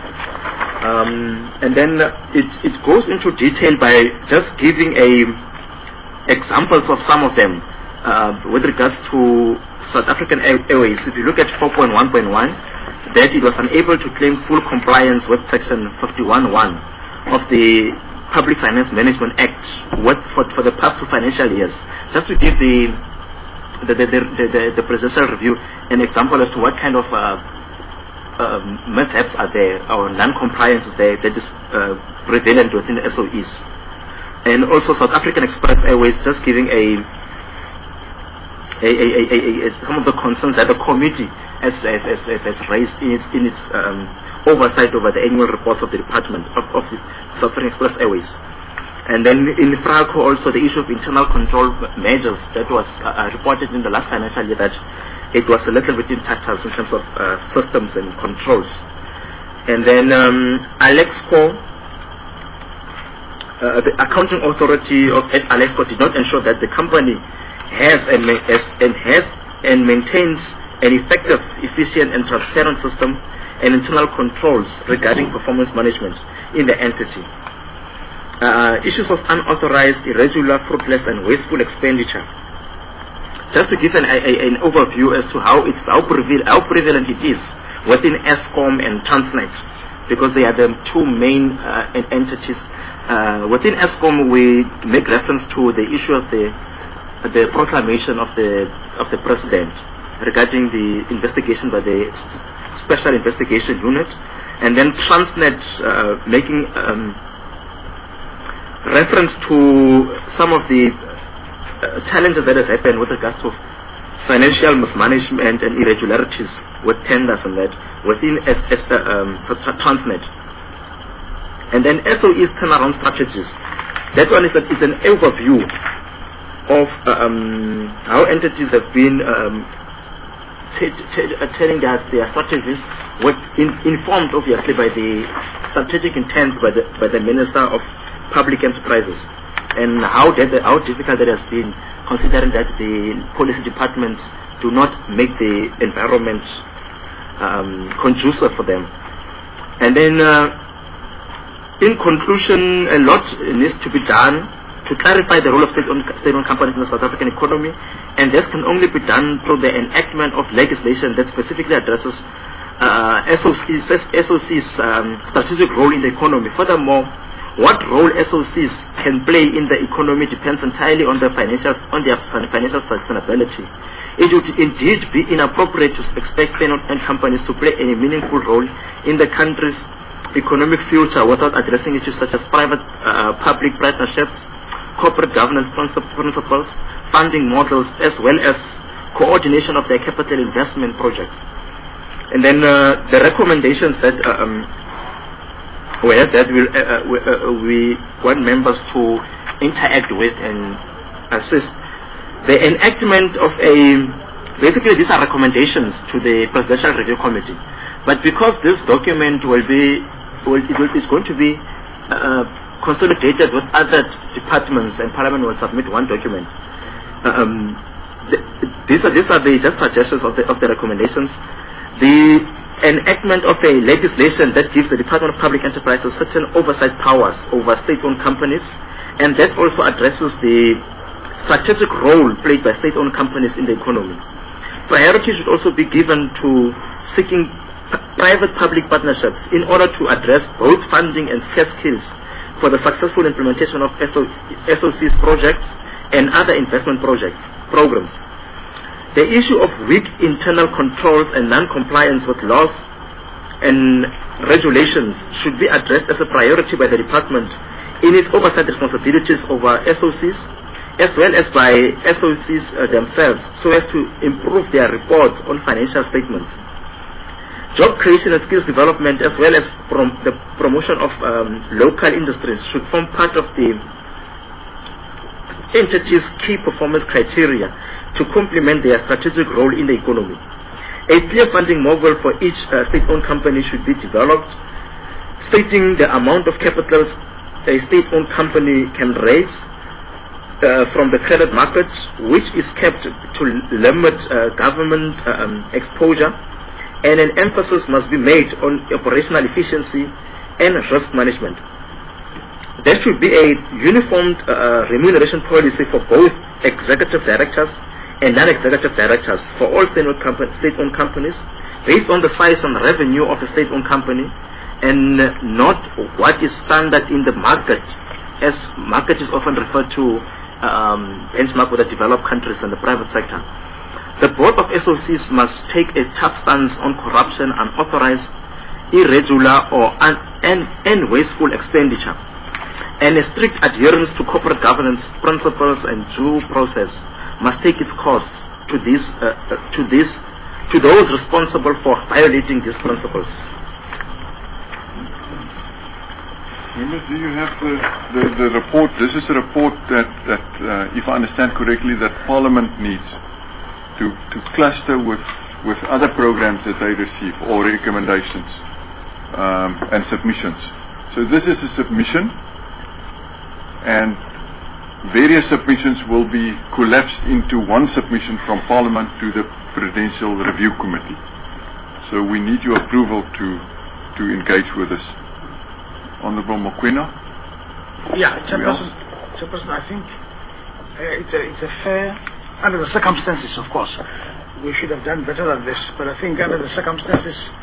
And then it goes into detail by just giving examples of some of them with regards to South African Airways. If you look at 4.1.1, that it was unable to claim full compliance with Section 51(1) of the Public Finance Management Act for the past 2 financial years. Just to give the Presidential Review an example as to what kind of mishaps are there or non-compliance is there that is prevalent within the SOEs. And also South African Express Airways just giving some of the concerns that the committee has raised in its oversight over the annual reports of the department of the South African Express Airways. And then in FRACO also the issue of internal control measures that was reported in the last financial year, that it was a little bit in tatters in terms of systems and controls. And then Alexco, the accounting authority at Alexco did not ensure that the company has and maintains an effective, efficient and transparent system and internal controls regarding performance management in the entity. Issues of unauthorized, irregular, fruitless and wasteful expenditure. Just to give an overview as to how prevalent it is within Eskom and Transnet, because they are the two main entities. Within ESCOM, we make reference to the issue of the proclamation of the president regarding the investigation by the Special Investigation Unit, and then Transnet making reference to some of the challenges that has happened with regards to financial mismanagement and irregularities with tenders and that within Transnet. And then SOE's turnaround strategies. That one is an overview of how entities have been telling us their strategies, informed obviously by the strategic intent by the Minister of Public Enterprises, and how difficult that has been, considering that the policy departments do not make the environment conducive for them. And then in conclusion, a lot needs to be done to clarify the role of state-owned companies in the South African economy, and this can only be done through the enactment of legislation that specifically addresses SOC's strategic role in the economy. Furthermore, what role SOCs can play in the economy depends entirely on their financial sustainability. It would indeed be inappropriate to expect state-owned companies to play any meaningful role in the country's economic future without addressing issues such as private-public partnerships, corporate governance principles, funding models, as well as coordination of their capital investment projects. And then the recommendations that we want members to interact with and assist. The enactment of basically these are recommendations to the Presidential Review Committee. But because this document is going to be consolidated with other departments, and Parliament will submit one document. These are just suggestions of the recommendations. The enactment of a legislation that gives the Department of Public Enterprises certain oversight powers over state-owned companies, and that also addresses the strategic role played by state-owned companies in the economy. Priority should also be given to seeking private-public partnerships in order to address both funding and scarce skills for the successful implementation of SOC's projects and other investment programs. The issue of weak internal controls and non-compliance with laws and regulations should be addressed as a priority by the department in its oversight responsibilities over SOCs, as well as by SOCs themselves, so as to improve their reports on financial statements. Job creation and skills development, as well as the promotion of local industries, should form part of the entity's key performance criteria to complement their strategic role in the economy. A clear funding model for each state-owned company should be developed, stating the amount of capital a state-owned company can raise from the credit market, which is kept to limit government exposure, and an emphasis must be made on operational efficiency and risk management. There should be a uniform remuneration policy for both executive directors and non-executive directors for all state-owned companies based on the size and revenue of the state-owned company, and not what is standard in the market, as market is often referred to benchmark with the developed countries and the private sector. The board of SOCs must take a tough stance on corruption, unauthorized, irregular, or and wasteful expenditure, and a strict adherence to corporate governance principles and due process must take its course to those responsible for violating these principles. Members, do you have the report? This is a report that if I understand correctly, that Parliament needs to cluster with other programs that they receive, or recommendations and submissions. So this is a submission, and various submissions will be collapsed into one submission from Parliament to the Prudential Review Committee. So we need your approval to engage with us. Honourable Mokoena? Yeah, Chairperson, I think it's a fair, under the circumstances, of course. We should have done better than this, but I think under the circumstances,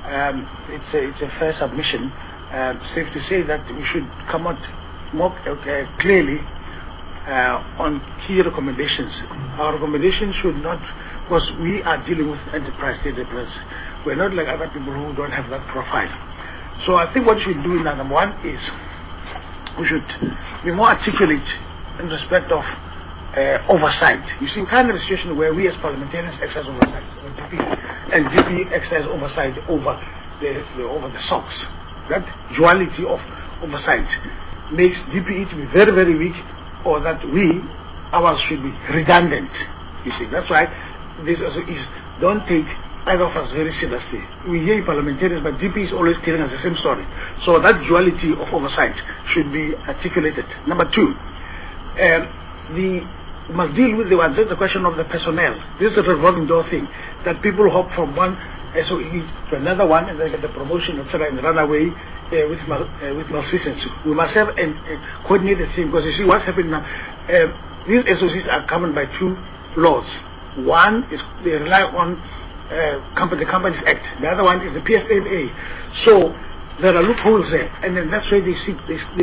it's a fair submission. Safe to say that we should come out more clearly on key recommendations. Our recommendations should not, because we are dealing with enterprise developers. We're not like other people who don't have that profile. So I think what we should do, number one, is we should be more articulate in respect of oversight. You see, we can't have a situation where we as parliamentarians exercise oversight over DP, and DP exercise oversight over the SOCs. That duality of oversight makes DPE to be very, very weak, or that ours should be redundant. You see, that's why this also is, don't take either of us very seriously. We hear parliamentarians, but DP is always telling us the same story. So that duality of oversight should be articulated. Number two, we must deal with the question of the personnel. This is a revolving door thing, that people hop from one SOE to another one and then get the promotion, etc., and run away with malfeasance. We must have and coordinate the thing, because you see what's happening now. These SOCs are governed by two laws. One is they rely on the Companies Act. The other one is the PFMA. So there are loopholes there, and then that's why they skip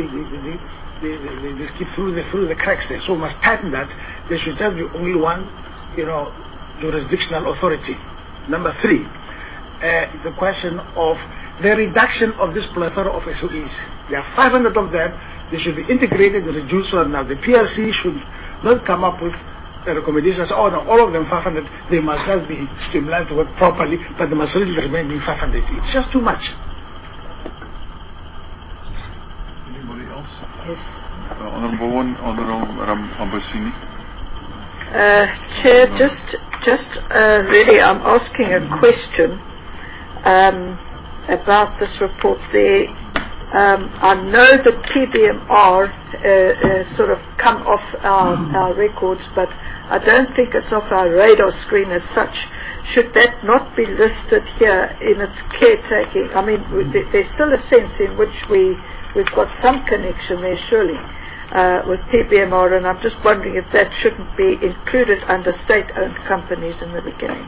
through the cracks there. So we must tighten that. There should just be only one, jurisdictional authority. Number three, is the question of the reduction of this plethora of SOEs. There are 500 of them. They should be integrated and reduced. So now the PRC should not come up with recommendations. Oh no, all of them 500. They must just be streamlined to work properly, but they must really remain being 500. It's just too much. Anybody else? Yes. Honourable One, Honourable Ambosini. Chair, just really, I'm asking a question about this report. I know that PBMR sort of come off our records, but I don't think it's off our radar screen as such. Should that not be listed here in its caretaking? I mean, there's still a sense in which we've got some connection there, surely, with PBMR, and I'm just wondering if that shouldn't be included under state-owned companies in the beginning.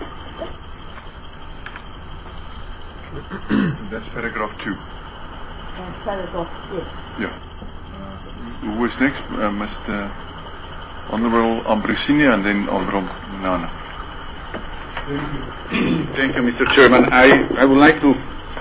That's paragraph 2. Paragraph, yes. Yeah. Who is next? Mr. Honourable Ambrosini and then Honourable Nana. Thank you, Mr. Chairman. I would like to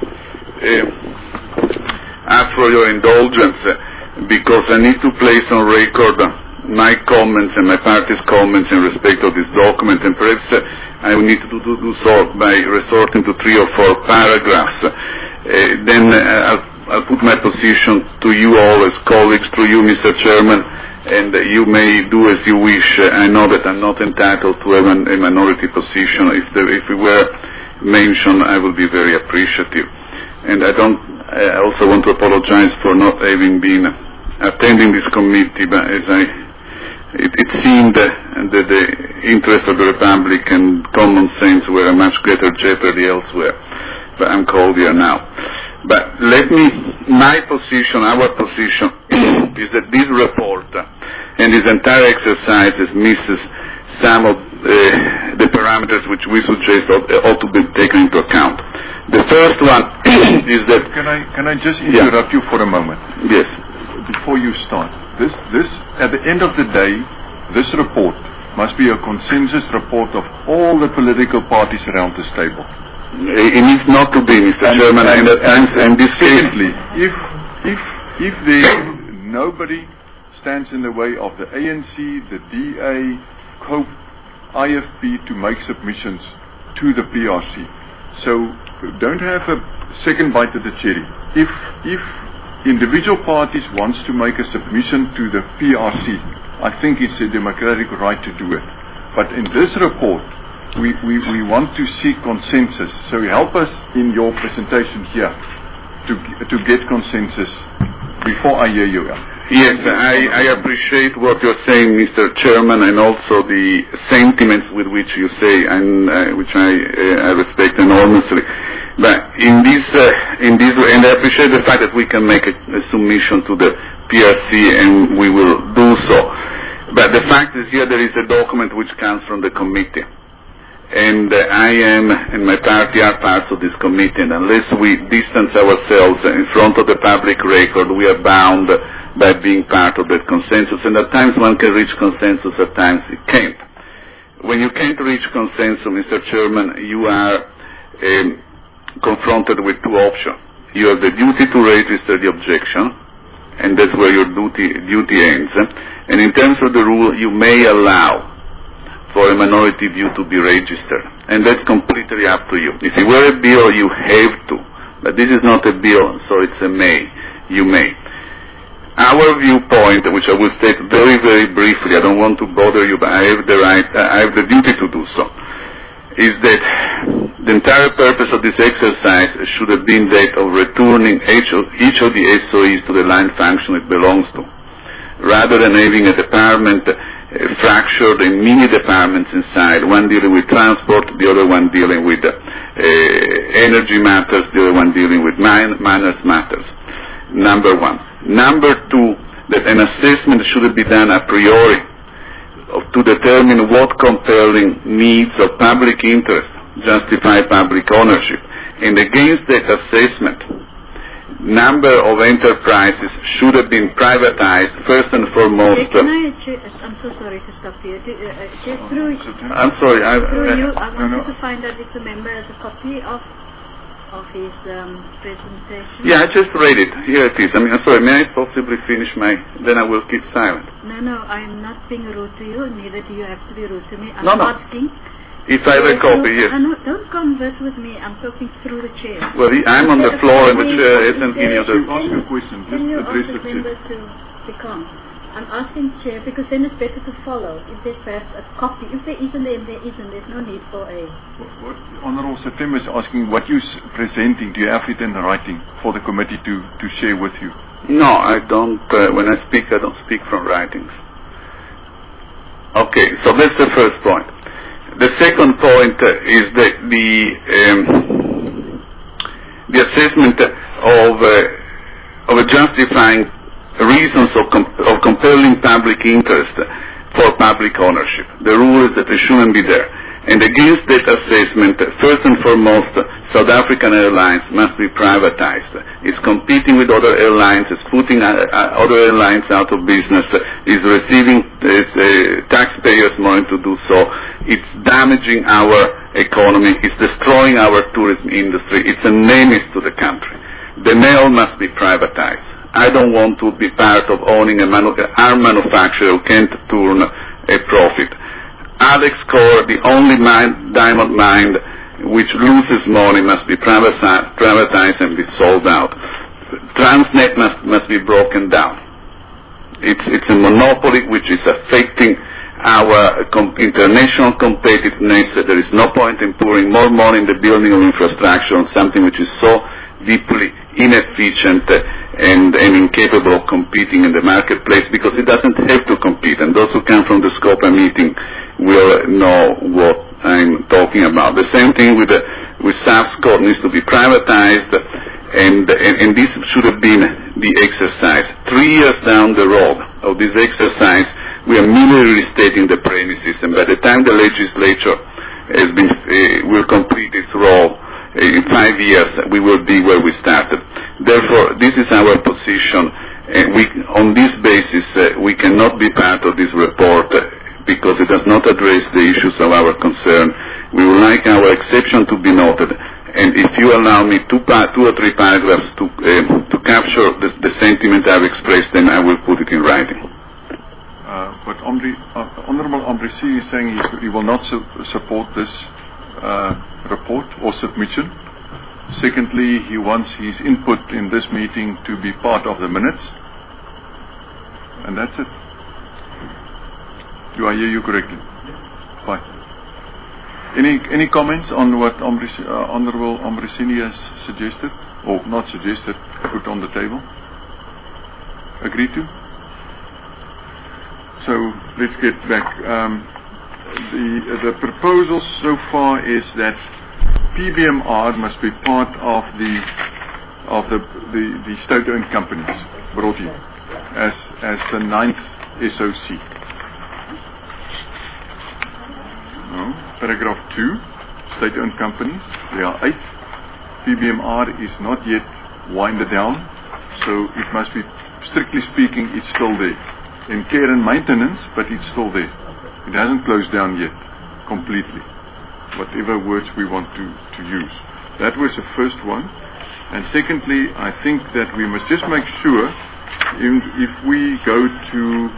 ask for your indulgence because I need to place on record my comments and my party's comments in respect of this document, and perhaps I will need to do so by resorting to 3 or 4 paragraphs. Then I'll put my position to you all as colleagues, through you, Mr. Chairman, and you may do as you wish. I know that I'm not entitled to have a minority position. If we were mentioned, I will be very appreciative. And I also want to apologize for not having been attending this committee, but as it seemed that the interests of the Republic and common sense were a much greater jeopardy elsewhere. But I'm called here now. But my position, our position, is that this report and this entire exercise misses some of the parameters which we suggest ought to be taken into account. The first one is that... Can I just interrupt you for a moment? Yes. Before you start. This, at the end of the day, this report must be a consensus report of all the political parties around this table. It needs not to be, Mr. Chairman, and this case... If nobody stands in the way of the ANC, the DA, COPE, IFP to make submissions to the PRC. So don't have a second bite at the cherry. If individual parties wants to make a submission to the PRC, I think it's a democratic right to do it. But in this report, we want to seek consensus. So help us in your presentation here to get consensus before I hear you. Yes, I appreciate what you're saying, Mr. Chairman, and also the sentiments with which you say, and which I respect enormously. But in this, and I appreciate the fact that we can make a submission to the PRC, and we will do so. But the fact is here there is a document which comes from the committee. and I am and my party are parts of this committee, and unless we distance ourselves in front of the public record, we are bound by being part of that consensus, and at times one can reach consensus, at times it can't. When you can't reach consensus, Mr. Chairman, you are confronted with two options. You have the duty to register the objection, and that's where your duty ends. And in terms of the rule, you may allow for a minority view to be registered, and that's completely up to you. If it were a bill, you have to, but this is not a bill, so it's a may. You may. Our viewpoint, which I will state very, very briefly, I don't want to bother you, but I have the right, I have the duty to do so, is that the entire purpose of this exercise should have been that of returning each of the SOEs to the line function it belongs to, rather than having a department fractured in mini departments inside, one dealing with transport, the other one dealing with energy matters, the other one dealing with miners matters. Number one. Number two, that an assessment should be done a priori to determine what compelling needs of public interest justify public ownership. And against that assessment, number of enterprises should have been privatized first and foremost. I'm so sorry to stop you. I'm sorry. I wanted to find out if the member has a copy of his presentation. Yeah, I just read it. Here it is. I'm sorry, may I possibly finish then I will keep silent. No, I'm not being rude to you, neither do you have to be rude to me. I'm No. asking. If I have a copy, yes. Don't converse with me, I'm talking through the chair. Well, I'm on the floor and the chair isn't any other. Ask your question, just Can you address ask it. the member to be calm? I'm asking chair because then it's better to follow. If there's perhaps a copy, if there isn't, then there isn't. There's no need for a... What Honourable September is asking, what you're presenting, do you have it in writing for the committee to share with you? No, I don't. When I speak, I don't speak from writings. Okay, so that's the first point. The second point is that the assessment of justifying reasons of compelling public interest for public ownership. The rule is that it shouldn't be there. And against that assessment, first and foremost, South African Airlines must be privatized. It's competing with other airlines, it's putting other airlines out of business, it's receiving taxpayers' money to do so. It's damaging our economy, it's destroying our tourism industry, it's a menace to the country. The mail must be privatized. I don't want to be part of owning an arm manufacturer who can't turn a profit. Alex Core, the only diamond mine which loses money, must be privatized and be sold out. Transnet must be broken down. It's a monopoly which is affecting our international competitiveness. There is no point in pouring more money in the building of infrastructure on something which is so deeply inefficient and incapable of competing in the marketplace, because it doesn't have to compete. And those who come from the SCOPA meeting will know what I'm talking about. The same thing with SAFSCO needs to be privatized, and this should have been the exercise. 3 years down the road of this exercise, we are merely restating the premises, and by the time the legislature will complete its role, in 5 years, we will be where we started. Therefore, this is our position. On this basis, we cannot be part of this report because it does not address the issues of our concern. We would like our exception to be noted. And if you allow me two or three paragraphs to capture the sentiment I've expressed, then I will put it in writing. But Honourable Ambrisi is saying he will not support this report or submission. Secondly, he wants his input in this meeting to be part of the minutes. And that's it. Do I hear you correctly? Fine. Any comments on what Honourable Ambrosini has suggested? Or not suggested, put on the table? Agreed to? So, let's get back. The proposal so far is that PBMR must be part of the state-owned companies brought in as the 9th SOC. No? paragraph 2, state-owned companies. There are 8. PBMR is not yet winded down, so it must be, strictly speaking, it's still there. In care and maintenance, but it's still there. It hasn't closed down yet, completely. Whatever words we want to use. That was the first one. And secondly, I think that we must just make sure if we go to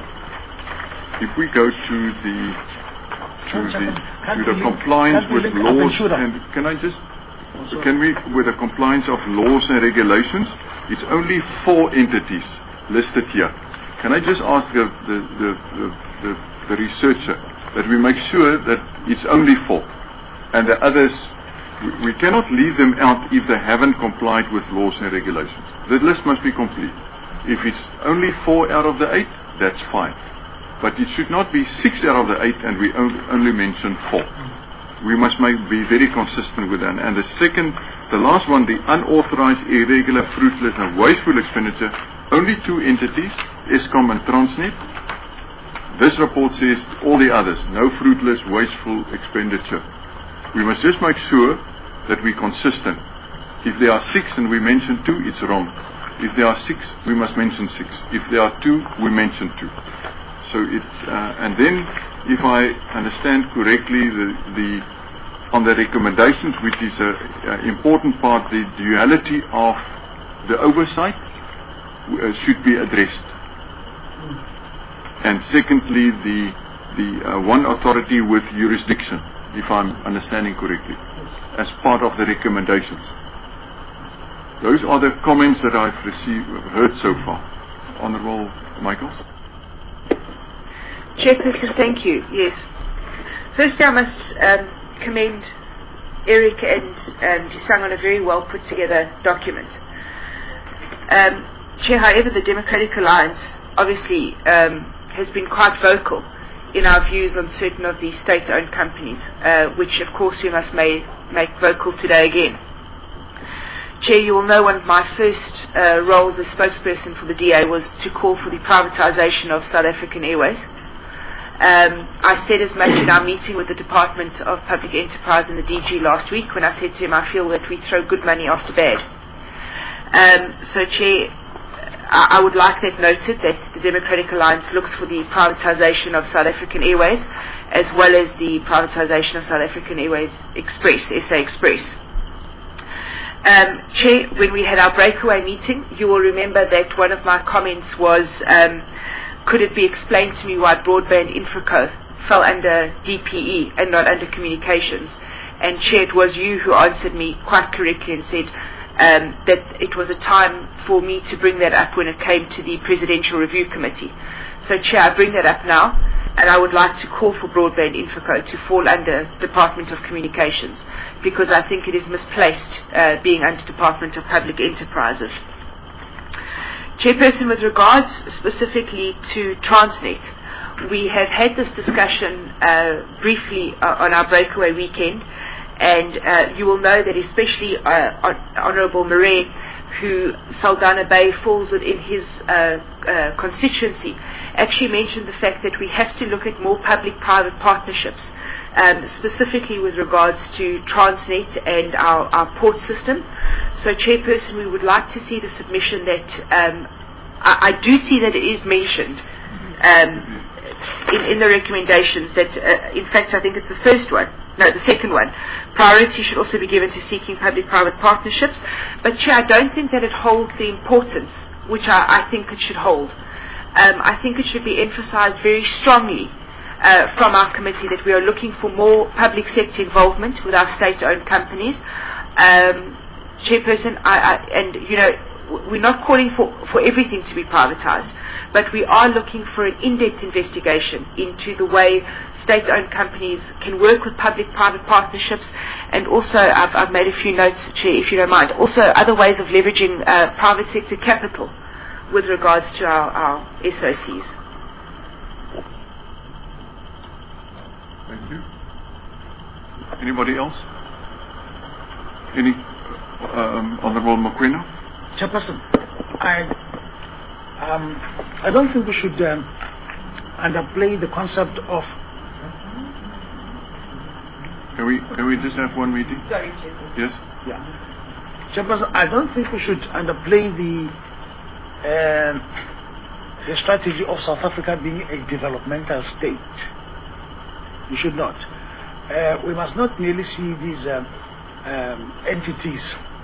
the compliance with laws, and with the compliance of laws and regulations, it's only 4 entities listed here. Can I just ask the researcher that we make sure that it's only 4, and the others, we cannot leave them out if they haven't complied with laws and regulations. The list must be complete. If it's only 4 out of the 8, that's fine. But it should not be 6 out of the 8 and we only mention 4. We must be very consistent with that. And the last one, the unauthorized, irregular, fruitless and wasteful expenditure, only 2 entities, Eskom and Transnet. This report says all the others, no fruitless, wasteful expenditure. We must just make sure that we're consistent. If there are 6 and we mention 2, it's wrong. If there are 6, we must mention 6. If there are 2, we mention 2. So and then, if I understand correctly, on the recommendations, which is an important part, the duality of the oversight should be addressed. And secondly, the one authority with jurisdiction, if I'm understanding correctly, as part of the recommendations. Those are the comments that I've heard so far. Honourable Michaels. Chairperson, thank you. Yes. Firstly, I must commend Eric and Disang on a very well put together document. Chair, however, the Democratic Alliance obviously has been quite vocal in our views on certain of the state-owned companies, which of course we must make vocal today again. Chair, you will know one of my first roles as spokesperson for the DA was to call for the privatisation of South African Airways. I said as much in our meeting with the Department of Public Enterprise and the DG last week when I said to him I feel that we throw good money after bad. So Chair, I would like that noted that the Democratic Alliance looks for the privatisation of South African Airways as well as the privatisation of South African Airways Express, SA Express. Chair, when we had our breakaway meeting, you will remember that one of my comments was could it be explained to me why Broadband Infraco fell under DPE and not under communications? And Chair, it was you who answered me quite correctly and said that it was a time for me to bring that up when it came to the Presidential Review Committee. So Chair, I bring that up now, and I would like to call for Broadband Infraco to fall under Department of Communications, because I think it is misplaced being under Department of Public Enterprises. Chairperson, with regards specifically to Transnet, we have had this discussion briefly on our breakaway weekend, and you will know that especially Honourable Murray, who Saldanha Bay falls within his constituency, actually mentioned the fact that we have to look at more public-private partnerships, specifically with regards to Transnet and our port system. So, Chairperson, we would like to see the submission that I do see that it is mentioned in the recommendations that, in fact, I think it's the second one. Priority should also be given to seeking public-private partnerships. But, Chair, I don't think that it holds the importance which I think it should hold. I think it should be emphasized very strongly from our committee that we are looking for more public sector involvement with our state-owned companies. Chairperson, we're not calling for everything to be privatized, but we are looking for an in-depth investigation into the way state-owned companies can work with public-private partnerships, and also, I've made a few notes, Chair, if you don't mind, also other ways of leveraging private sector capital with regards to our SOCs. Thank you. Anybody else? Any Honourable Mokoena? Chairperson, I don't think we should underplay the concept of Can we just have one meeting? Sorry, Chairperson. Yes? Yeah. Chairperson, I don't think we should underplay the strategy of South Africa being a developmental state. We should not. We must not merely see these entities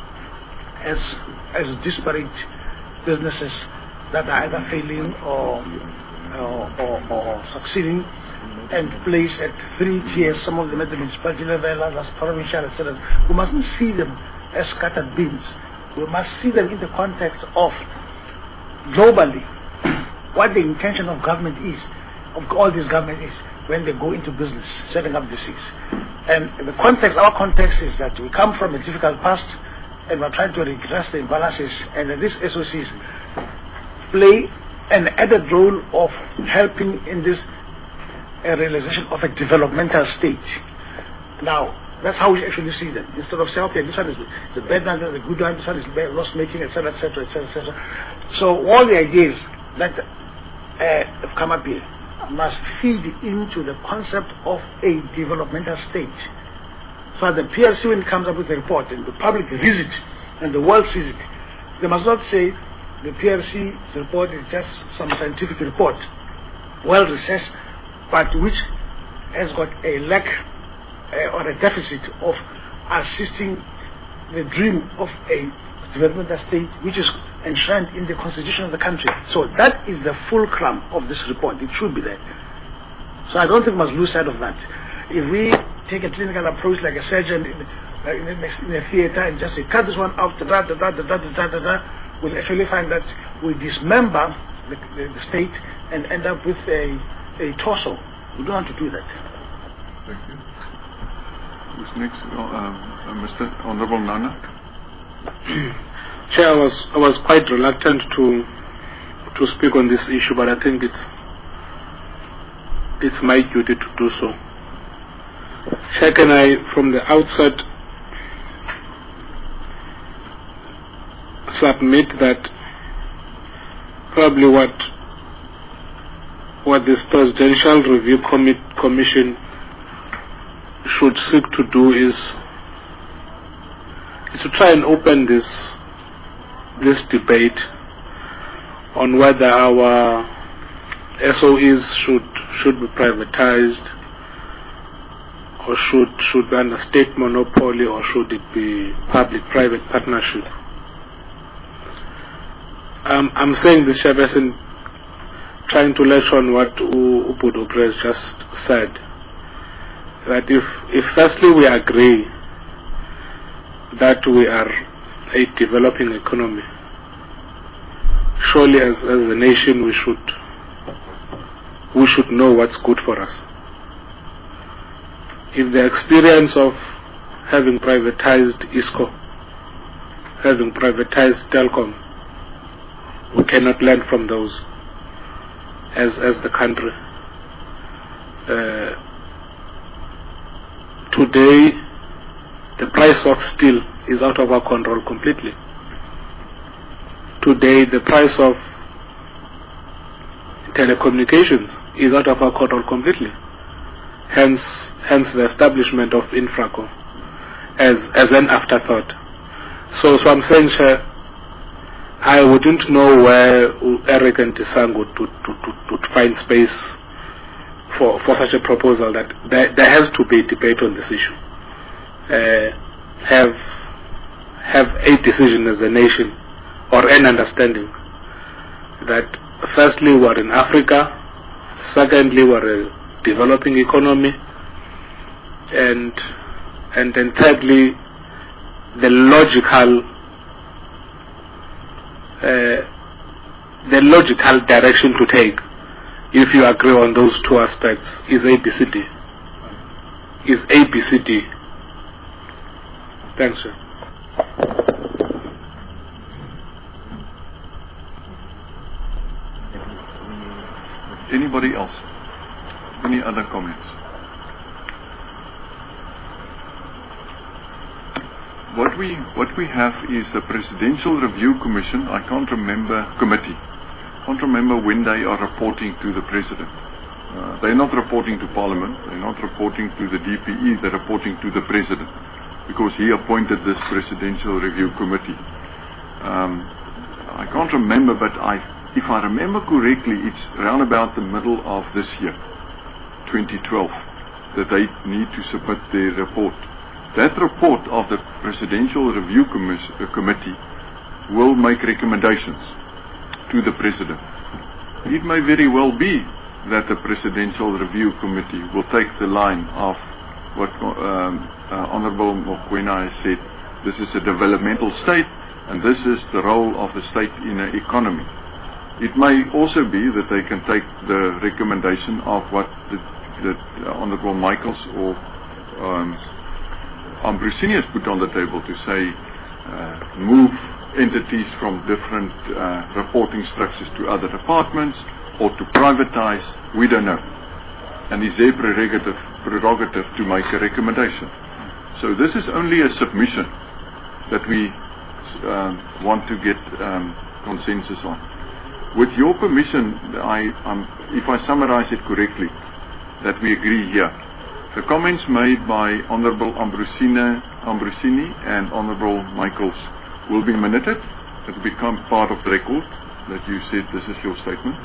as disparate businesses that are either failing or succeeding, and placed at 3 tiers, some of them at the municipality level, others provincial, etc. We mustn't see them as scattered beans. We must see them in the context of globally what the intention of government is, of all this government is, when they go into business, setting up disease. And the context, our context is that we come from a difficult past and we're trying to redress the imbalances, and these SOCs play an added role of helping in this realization of a developmental stage. Now, that's how we actually see them. Instead of saying, okay, this one is the bad one, the good one, this one is loss making, etc., etc., etc., etc. So all the ideas that have come up here must feed into the concept of a developmental stage. So the PRC, when it comes up with a report and the public reads it and the world sees it, they must not say the PRC's report is just some scientific report, well researched, but which has got a lack or a deficit of assisting the dream of a developmental state which is enshrined in the constitution of the country. So that is the fulcrum of this report. It should be there. So I don't think we must lose sight of that. If we take a clinical approach like a surgeon in a theater and just say, cut this one out, we'll actually find that we dismember the state and end up with a torso. We don't want to do that. Thank you. Who's next? Mr. Honorable Nana. Chair, I was quite reluctant to speak on this issue, but I think it's my duty to do so. Chair, can I, from the outset, submit that probably what this Presidential Review Commission should seek to do is to try and open this debate on whether our SOEs should be privatized, or should be under state monopoly, or should it be public-private partnership. I'm saying this, Chairperson, trying to latch on what Upudo Press just said, that if firstly we agree that we are a developing economy, surely as a nation we should know what's good for us. If the experience of having privatized ISCO, having privatized Telkom, we cannot learn from those as the country. Today, the price of steel is out of our control completely. Today, the price of telecommunications is out of our control completely. Hence the establishment of Infraco as an afterthought. So I'm saying, Chair, I wouldn't know where Eric and Tisang would find space for such a proposal. That there has to be a debate on this issue. Have a decision as a nation, or an understanding that firstly we're in Africa, secondly we're a developing economy, and then thirdly the logical direction to take, if you agree on those two aspects, is ABCD. Thanks, sir. Anybody else? Any other comments? What we have is the Presidential Review Commission. I can't remember committee. Can't remember when they are reporting to the President. They're not reporting to Parliament, they're not reporting to the DPE, they're reporting to the President, because he appointed this Presidential Review Committee. I can't remember, but if I remember correctly, it's around about the middle of this year, 2012, that they need to submit their report. That report of the Presidential Review Committee will make recommendations to the President. It may very well be that the Presidential Review Committee will take the line of what Honorable Mokoena has said. This is a developmental state, and this is the role of the state in an economy. It may also be that they can take the recommendation of what the Honorable Michaels or Ambrosini has put on the table to say move entities from different reporting structures to other departments or to privatize. We don't know. And it's their prerogative to make a recommendation. So this is only a submission that we want to get consensus on. With your permission, if I summarize it correctly, that we agree here. The comments made by Honorable Ambrosini and Honorable Michaels will be minuted. It will become part of the record that you said this is your statement.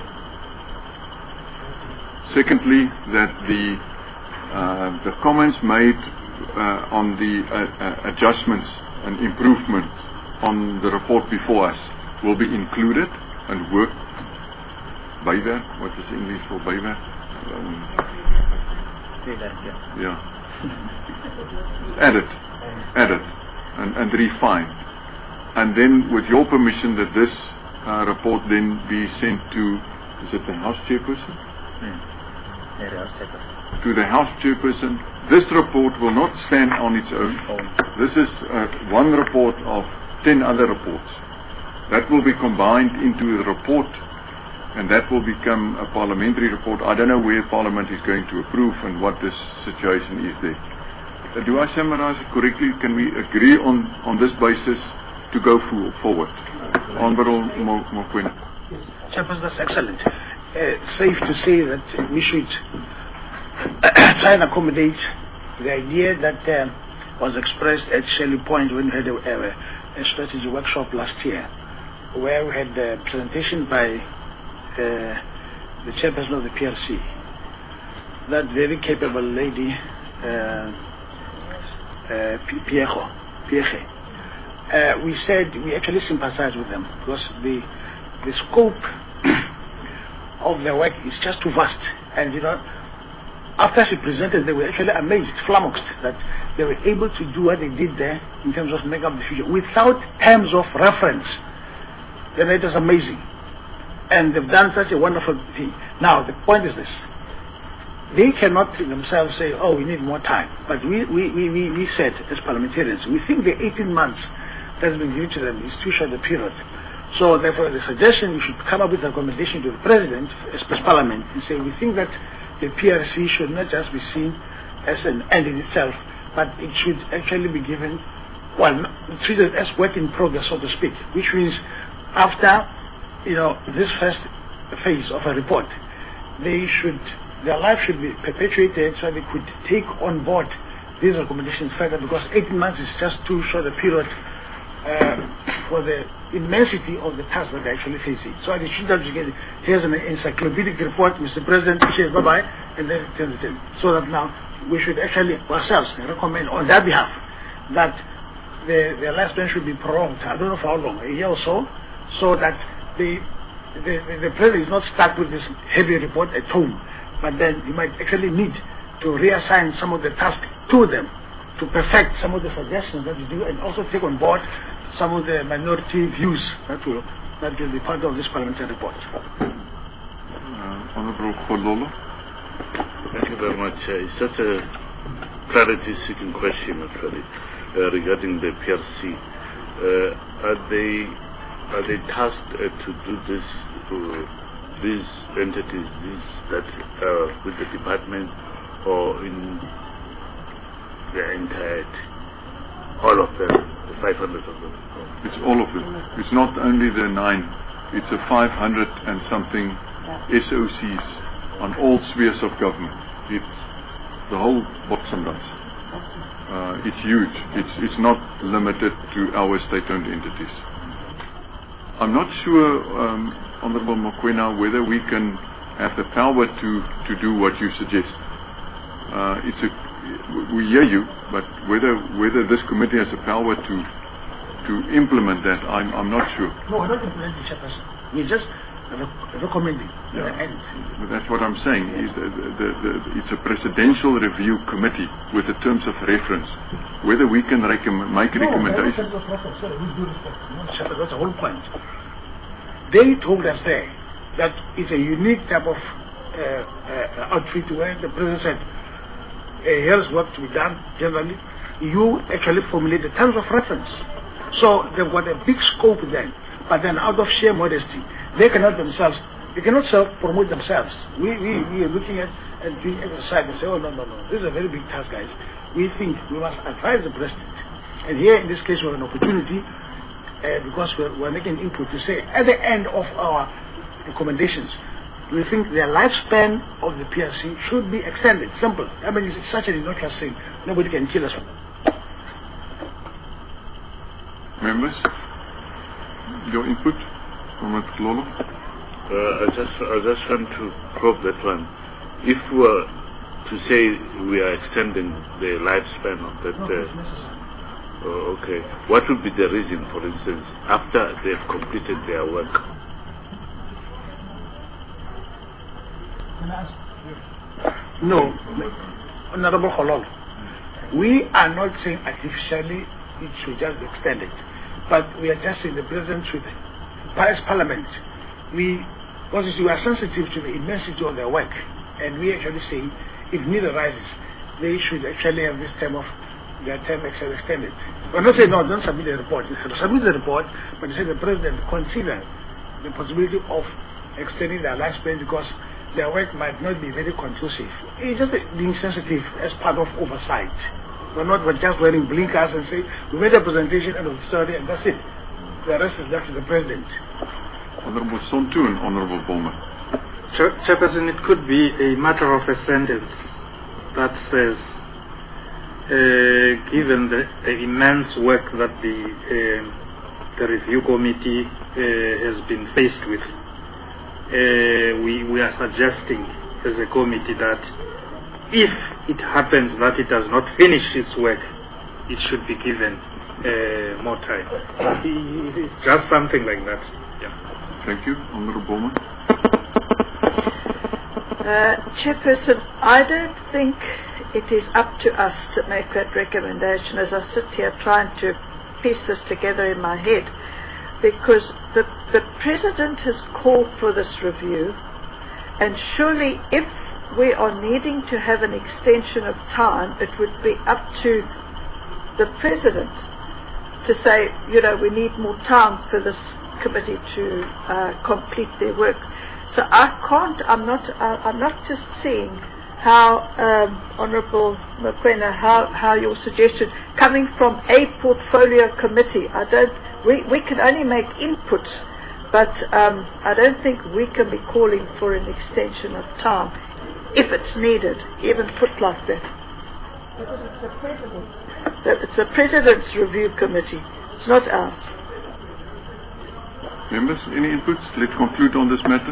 Secondly, that the comments made on the adjustments and improvements on the report before us will be included and worked. Bywerk, what is English for bywerk? Yeah. Added and refined. And then with your permission that this report then be sent to, is it the House Chairperson? To the House Chairperson. This report will not stand on its own. This is one report of 10 other reports. That will be combined into the report, and that will become a parliamentary report. I don't know where Parliament is going to approve and what this situation is there. Do I summarize it correctly? Can we agree on this basis to go forward? Honorable Mokoena. Chairperson, that's excellent. Safe to say that we should try and accommodate the idea that was expressed at Shelley Point when we had a strategy workshop last year, where we had a presentation by the chairperson of the PRC, that very capable lady, Pieche. We said we actually sympathize with them because the scope of their work is just too vast. And after she presented, they were actually amazed, flummoxed, that they were able to do what they did there in terms of making up the future without terms of reference. Then it was amazing. And they've done such a wonderful thing. Now, the point is this. They cannot themselves say, oh, we need more time. But we said, as parliamentarians, we think the 18 months that has been given to them is too short a period. So, therefore, the suggestion, we should come up with a recommendation to the President, as Parliament, and say, we think that the PRC should not just be seen as an end in itself, but it should actually be given, treated as work in progress, so to speak, which means after, this first phase of a report, their life should be perpetuated so they could take on board these recommendations further, because 18 months is just too short a period for the immensity of the task that they're actually facing. So they should have to get, here's an encyclopedic report, Mr. President, says bye-bye, and then so that now we should actually ourselves recommend on their behalf that their lifespan should be prolonged, I don't know for how long, a year or so, so that the President is not stuck with this heavy report at home, but then he might actually need to reassign some of the tasks to them to perfect some of the suggestions that we do, and also take on board some of the minority views that will be part of this parliamentary report. Honorable Kololo. Thank you very much. It's just a clarity-seeking question, actually, regarding the PRC. Are they tasked to do this? These entities, that with the department, or in the entirety, all of them, the 500 of them? It's all of them. It's not only the 9. It's a 500 and something SOCs on all spheres of government. It's the whole Botsundans. It's huge. It's not limited to our state-owned entities. I'm not sure, Honourable Mokoena, whether we can have the power to do what you suggest. We hear you, but whether this committee has the power to implement that, I'm not sure. No, we're not implementing, Chairperson. We're just recommending at the end. But that's what I'm saying. Is it's a presidential review committee with the terms of reference. Whether we can make recommendations. That's the whole point. They told us there that it's a unique type of outfit where the President said, here's what to be done generally. You actually formulate the terms of reference. So they've got a big scope then. But then out of sheer modesty, they cannot self-promote themselves. We are looking at and doing exercise and say, oh, no. This is a very big task, guys. We think we must advise the President. And here, in this case, we have an opportunity, because we're making input to say, at the end of our recommendations, we think the lifespan of the PRC should be extended. Simple. I mean, it's such an innocuous thing. Nobody can kill us. Members? Your input, Comrade Lolo? I just want to probe that one. If we were to say we are extending the lifespan of that, okay, what would be the reason, for instance, after they've completed their work? No, Honorable Holol, we are not saying artificially it should just be extended. But we are just saying the President should, as Parliament, we are sensitive to the immensity of their work, and we actually say if need arises, they should actually have this term actually extended. We're not saying no, don't submit the report. Submit the report, but say the President consider the possibility of extending their lifespan because their work might not be very conclusive. It's just being sensitive as part of oversight. We're just wearing blinkers and say, we made a presentation end of the story and that's it. The rest is left to the President. Honourable Sontu and Honourable Bowman. Chairperson, it could be a matter of a sentence that says, given the immense work that the review committee has been faced with, we are suggesting as a committee that if it happens that it does not finish its work, it should be given more time. It's just something like that. Yeah. Thank you. Honourable Bowman. Chairperson, I don't think it is up to us to make that recommendation as I sit here trying to piece this together in my head, because the President has called for this review, and surely if we are needing to have an extension of time, it would be up to the President to say, we need more time for this committee to complete their work. So I'm not just seeing how, Honourable Mokoena, how your suggestion, coming from a portfolio committee, we can only make inputs, but I don't think we can be calling for an extension of time if it's needed, even put like that. Because it's the President. It's the President's review committee. It's not ours. Members, any inputs? Let's conclude on this matter.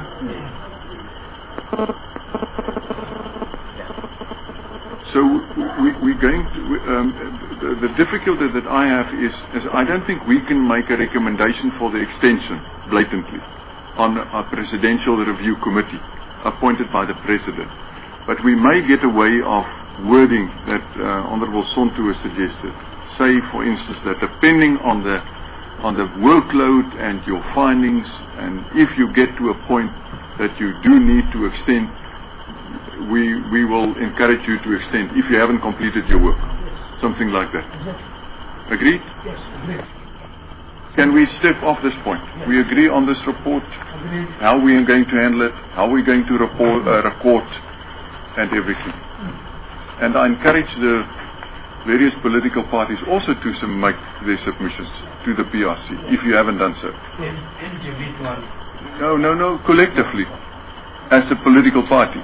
So we're going to, the difficulty that I have is I don't think we can make a recommendation for the extension blatantly on a presidential review committee appointed by the President. But we may get a way of wording that Honourable Sontu has suggested. Say, for instance, that depending on the workload and your findings, and if you get to a point that you do need to extend, we will encourage you to extend if you haven't completed your work. Yes. Something like that. Exactly. Agreed? Yes, agreed. Can we step off this point? Yes. We agree on this report, agreed. How we are going to handle it, how we're going to record and everything. And I encourage the various political parties also to make their submissions to the PRC, if you haven't done so. Individually. No, collectively. as a political party?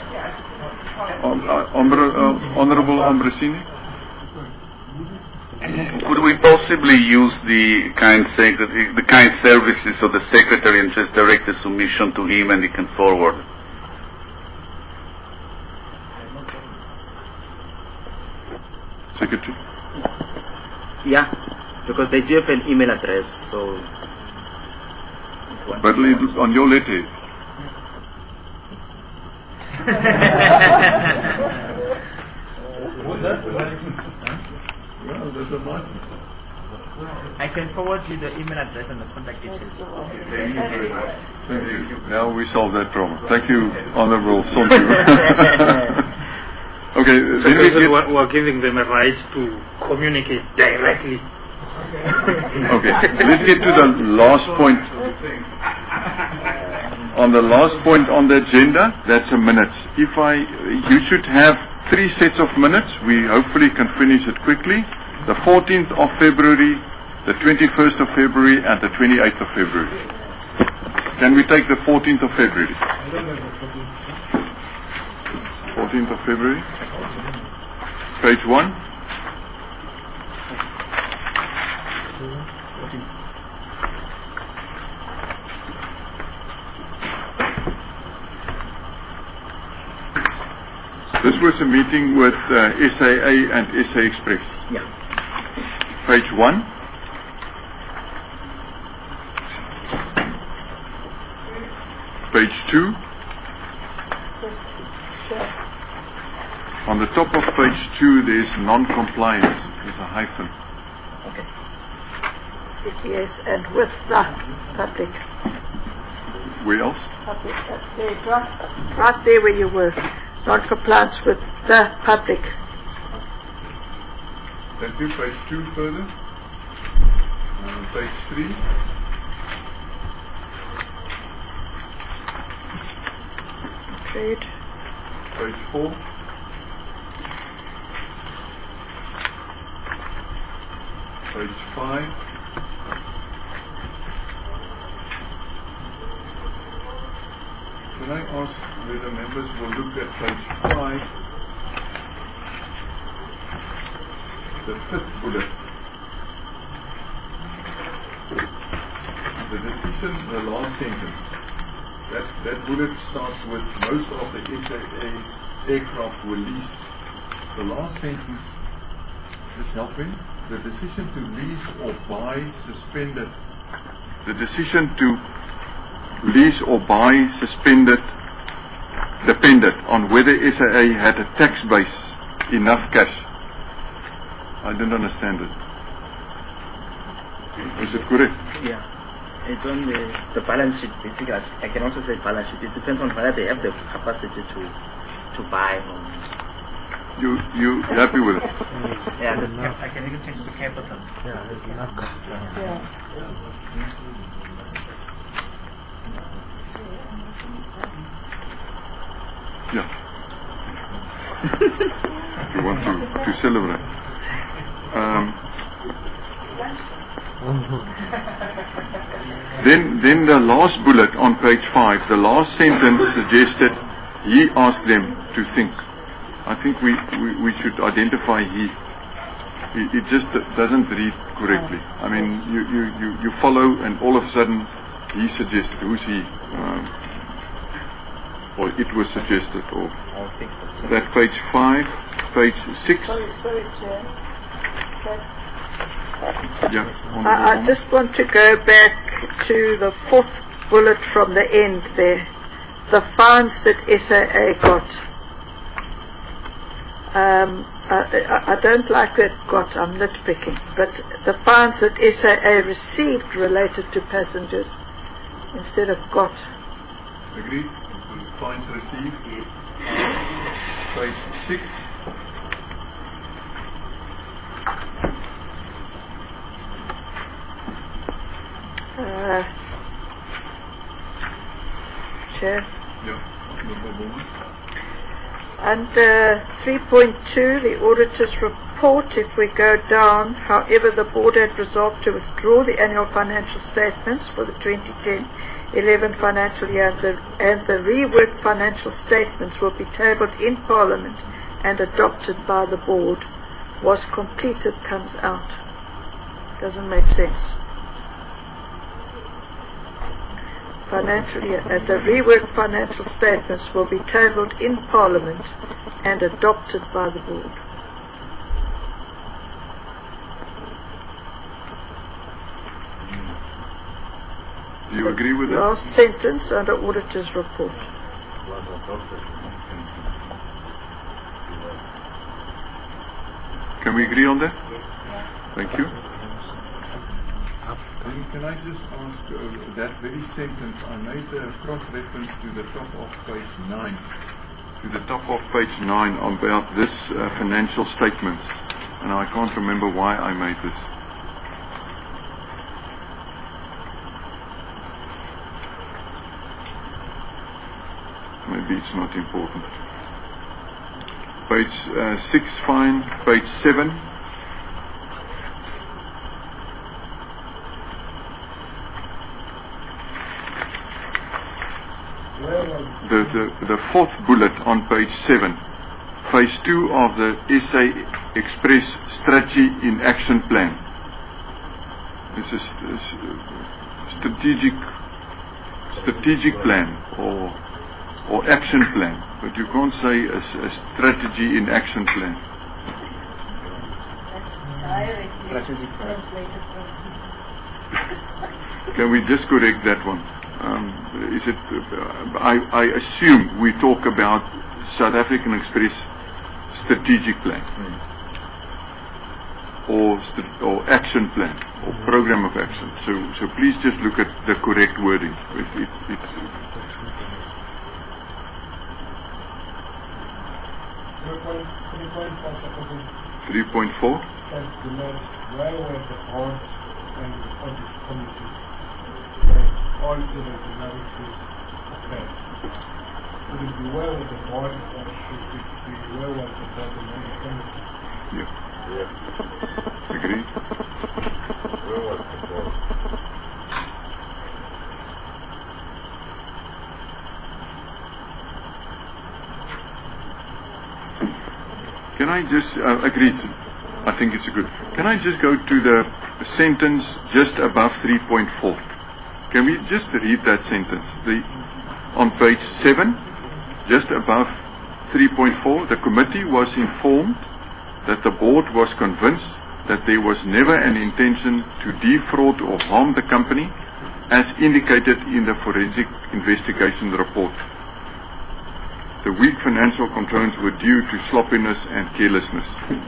Honorable Ambrosini? Could we possibly use the kind services of the secretary and just direct the submission to him and he can forward? Secretary? Yeah, because they do have an email address, so... But it's on your letter. I can forward you the email address and the contact details. Thank you very much. Thank you. Now we solved that problem. Thank you, Honorable Sontu. Okay, then we're giving them a right to communicate directly. Okay, let's get to the last point. On the last point on the agenda, that's a minutes. You should have 3 sets of minutes. We hopefully can finish it quickly. The 14th of February, the 21st of February, and the 28th of February. Can we take the 14th of February? 14th of February. Page 1. This was a meeting with SAA and SA Express. Yeah. Page 1. Page 2. On the top of page 2 there is non-compliance. There's a hyphen. Okay. Yes, and with the public. Where else? Public. Right there where you were. Non-compliance with the public. Thank you. Page 2 further. Page 3. Trade. Page 4. Page 5. Can I ask whether members will look at page 5, the 5th bullet. The decision, the last sentence. That bullet starts with most of the SAA's aircraft were leased. The last sentence is helping. The decision to lease or buy suspended. The decision to lease or buy suspended depended on whether SAA had a tax base, enough cash. I didn't understand it. Is it correct? Yeah. It's on the balance sheet, basically. I can also say balance sheet. It depends on whether they have the capacity to buy. You happy with it? Yeah, I can even change the capital. Yeah, there's enough capital. Yeah. Yeah. You want to celebrate. Then the last bullet on page 5, the last sentence suggested he asked them to think. I think we should identify he. It just doesn't read correctly. I mean, you follow and all of a sudden he suggested. Who's he? Or it was suggested. Or that page 5, page 6. Sorry, Chair. Yeah. I just want to go back to the 4th bullet from the end there. The fines that SAA got. I don't like that got, I'm nitpicking, but the fines that SAA received related to passengers instead of got. Agreed? Fines received. Page 6. Chair. Yeah. Under 3.2, the auditor's report, if we go down, however, the board had resolved to withdraw the annual financial statements for the 2010-11 financial year, and the reworked financial statements will be tabled in Parliament and adopted by the board. Was completed comes out. Doesn't make sense. Financial year, the reworked financial statements will be tabled in Parliament and adopted by the board. Do you agree with that? Last sentence under auditor's report. Can we agree on that? Thank you. Can I just ask that very sentence? I made a cross-reference to the top of page 9. To the top of page 9 about this financial statements, and I can't remember why I made this. Maybe it's not important. Page 6, fine. Page 7. The fourth bullet on page 7, phase 2 of the SA Express Strategy in Action Plan. This is strategic plan or action plan, but you can't say a strategy in action plan. Can we just correct that one? Is it? I assume we talk about South African Express strategic plan, or action plan, or program of action. So please just look at the correct wording. It's 3.4. Where were the board and the audit committee? All irregularities occurred. Should it be where was the board, or should it be where was the board and the committee? Yeah. Agreed. Where was the board? Can I just agreed? I think it's good. Can I just go to the sentence just above 3.4? Can we just read that sentence? On page 7, just above 3.4, the committee was informed that the board was convinced that there was never an intention to defraud or harm the company, as indicated in the forensic investigation report. The weak financial controls were due to sloppiness and carelessness.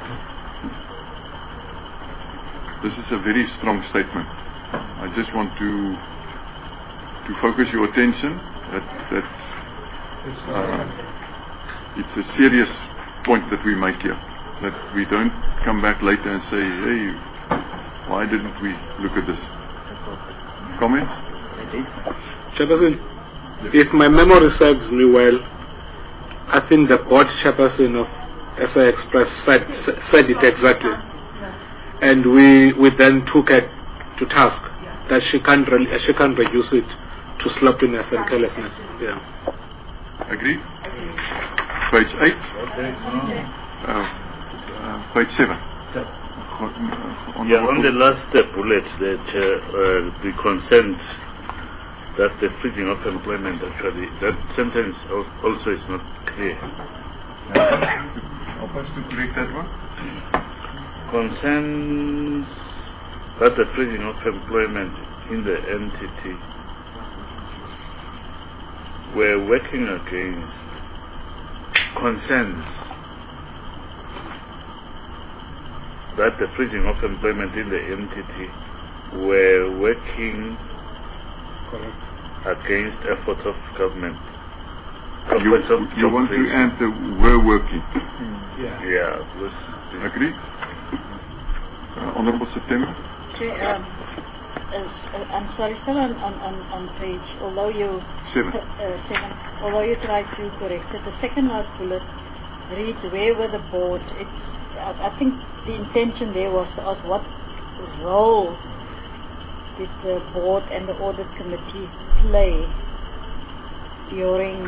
This is a very strong statement. I just want to focus your attention that it's a serious point that we make here. That we don't come back later and say, hey, why didn't we look at this? Comments? Chairperson, if my memory serves me well, I think the board chairperson of SA Express said it exactly. And we then took it to task that she can't reduce it to sloppiness and carelessness. Yeah. Agreed? Page 8? Page 7. On the last bullet, the consent that the freezing of employment, actually, that sentence also is not clear. Help us to correct that one. Consents that the freezing of employment in the entity were working against consents that the freezing of employment in the entity were working against efforts of government. You want to add the were working? Yeah. Agree? Honorable September? I'm sorry, still on page, although you 7. 7, although you tried to correct it, the second last bullet reads where were the board. I think the intention there was to ask what role did the board and the audit committee play during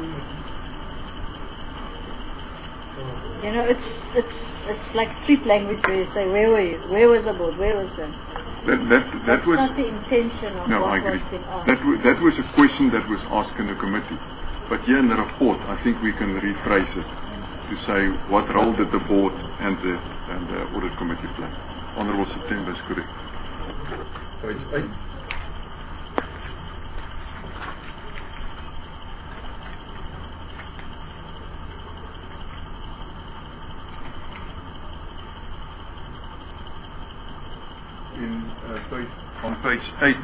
it's like street language where you say where were you, where was the board, where was them. That was not the intention of what I agree. was being asked. That was a question that was asked in the committee. But here in the report, I think we can rephrase it to say what role did the board and the audit committee play. Honourable September is correct. Page 8. On page 8,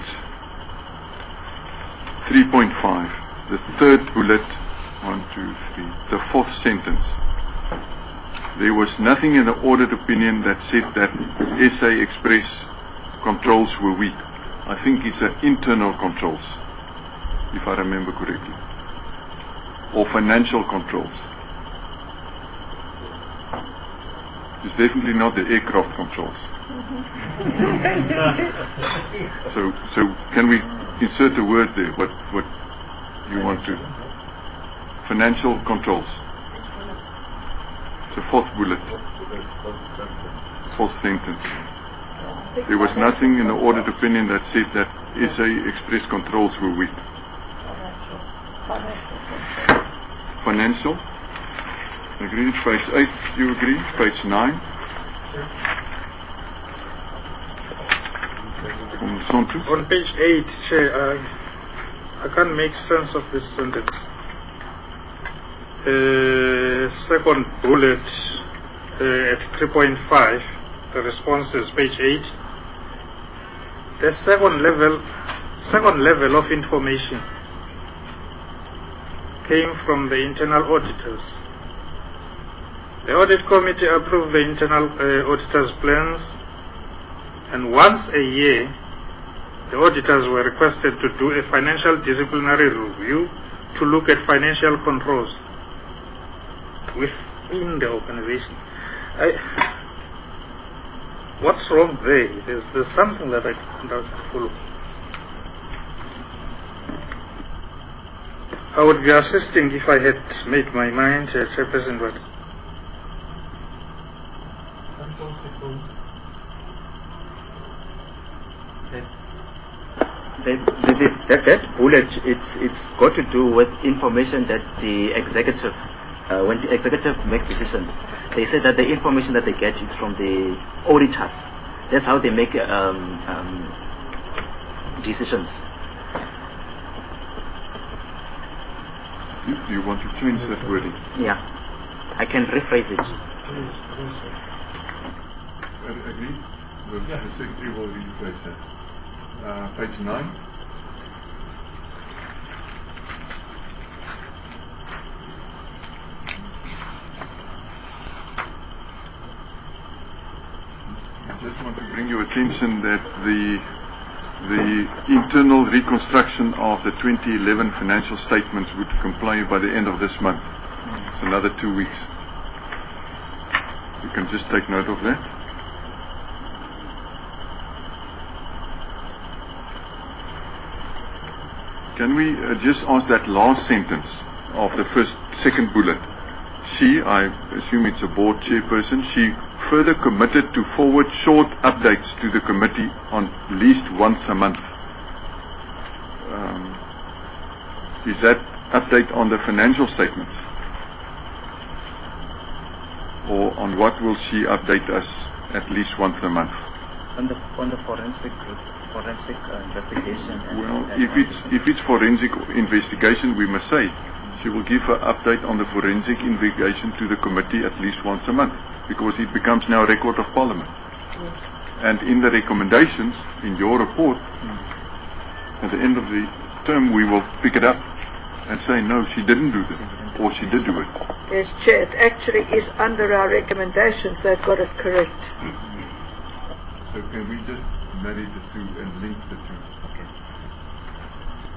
3.5, the third bullet, 1, 2, 3, the fourth sentence. There was nothing in the audit opinion that said that SA Express controls were weak. I think it's internal controls, if I remember correctly, or financial controls. It's definitely not the aircraft controls. So can we insert a word there? What you want to? Financial controls. It's the fourth bullet. Fourth sentence. There was nothing in the audit opinion that said that SA Express controls were weak. Financial. Agree. Page 8. Do you agree? Page 9. On page 8, Chair, I can't make sense of this sentence. Second bullet at 3.5, the response is page 8. The second level of information came from the internal auditors. The audit committee approved the internal auditors' plans, and once a year, the auditors were requested to do a financial disciplinary review to look at financial controls within the organization. What's wrong there? There's something that I can't follow. I would be assisting if I had made my mind, Chairperson, but that bullet, it's got to do with information that the executive, when the executive makes decisions, they say that the information that they get is from the auditors. That's how they make decisions. Do you want to change that wording? Yeah, I can rephrase it. Agree? The Secretary will rephrase that. Page 9. I just want to bring your attention that the internal reconstruction of the 2011 financial statements would comply by the end of this month. It's another 2 weeks. You can just take note of that. Can we just ask that last sentence of the second bullet? She, I assume it's a board chairperson, she further committed to forward short updates to the committee on at least once a month. Is that update on the financial statements? Or on what will she update us at least once a month? On the forensic investigation. Well, if it's forensic investigation, we must say she will give her update on the forensic investigation to the committee at least once a month, because it becomes now a record of Parliament. And in the recommendations in your report, at the end of the term, we will pick it up and say, no, she didn't do this, or she did do it. Yes, Chair, it actually is under our recommendations. They've got it correct. So can we just marry the two and link the two? Okay.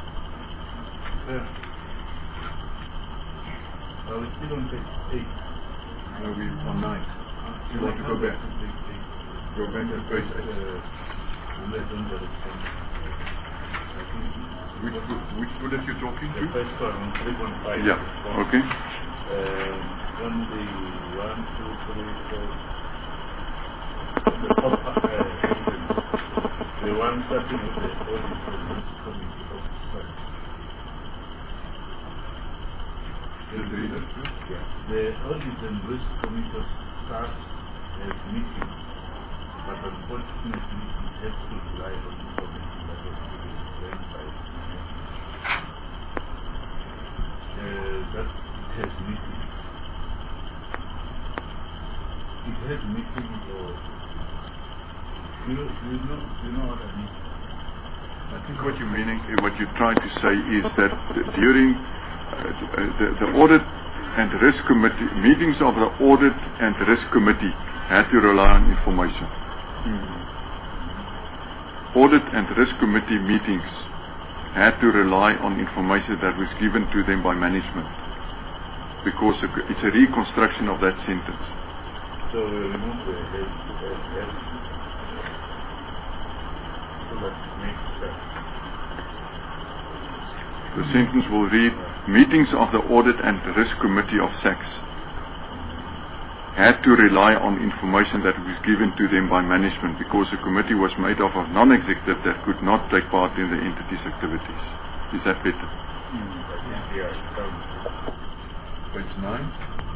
Well, it's still on page 8. No, we on 9. You want to go back? Go back to page 8. Which bullet you talking to? The first one on 3.5. Yeah, okay. On the 1, 2, 3, 4. The top the one starting with the audit and risk committee of SACS. The audit and risk committee of SACS has meetings, but unfortunately it has to rely on information that was given by that it has meetings. It has meetings or you know what I mean? I think what you're meaning, what you're trying to say is that during the audit and risk committee, meetings of the audit and risk committee had to rely on information. Audit and risk committee meetings had to rely on information that was given to them by management, because it's a reconstruction of that sentence. So we remove the S. So that makes sense. The sentence will read, meetings of the Audit and Risk Committee of SACS had to rely on information that was given to them by management, because the committee was made up of non-executive that could not take part in the entity's activities. Is that better? Yeah. Page 9.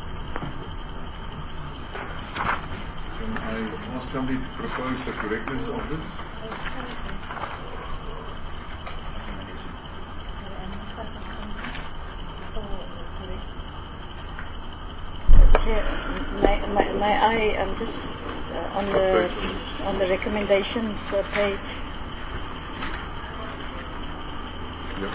Can I ask somebody to propose the correctness of this? May I just on the recommendations page. Yep.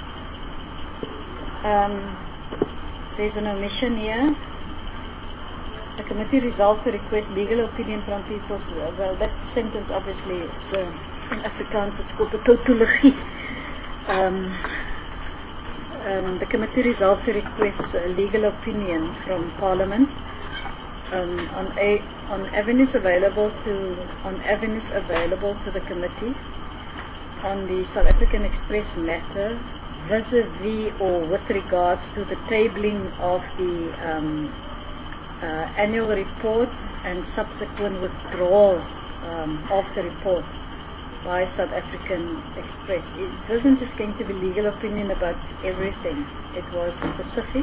There's an omission here. The committee resolved to request legal opinion from people. Well, that sentence obviously is in Afrikaans it's called a tautologie. The committee resolved to request a legal opinion from Parliament on avenues available to the committee on the South African Express matter, vis-a-vis or with regards to the tabling of the annual report and subsequent withdrawal of the report by South African Express. It wasn't just going to be legal opinion about everything. It was specific.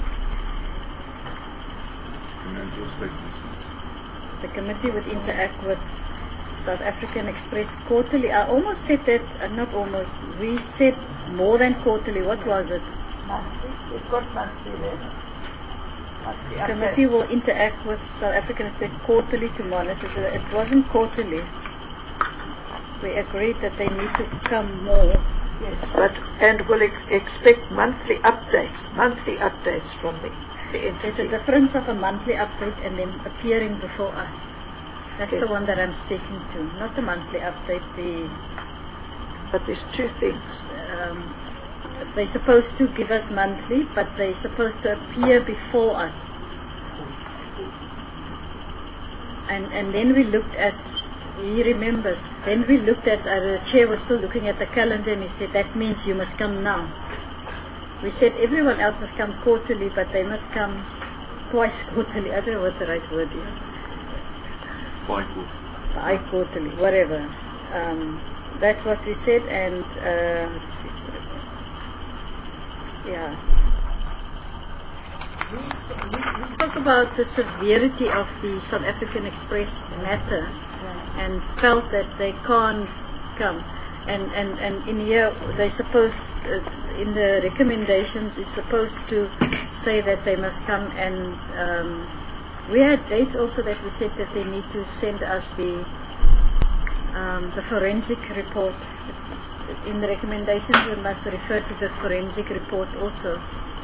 The committee would interact with South African Express quarterly. I almost said that, not almost. We said more than quarterly. What was it? Monthly. We've got monthly there. The committee will interact with South African Express quarterly to monitor. So it wasn't quarterly. We agreed that they need to come more. Yes, and we'll expect monthly updates from the entity. There's a difference of a monthly update and them appearing before us. That's the one that I'm speaking to, not the monthly update. But there's two things. They're supposed to give us monthly, but they're supposed to appear before us. And then we looked at. He remembers. Then we looked at, the chair was still looking at the calendar and he said, that means you must come now. We said everyone else must come quarterly, but they must come twice quarterly. I don't know what the right word is. Bi-quarterly, whatever. That's what we said, and yeah. We spoke about the severity of the South African Express matter and felt that they can't come. And in here, they supposed, in the recommendations, it's supposed to say that they must come, and we had dates also that we said that they need to send us the forensic report. In the recommendations, we must refer to the forensic report also.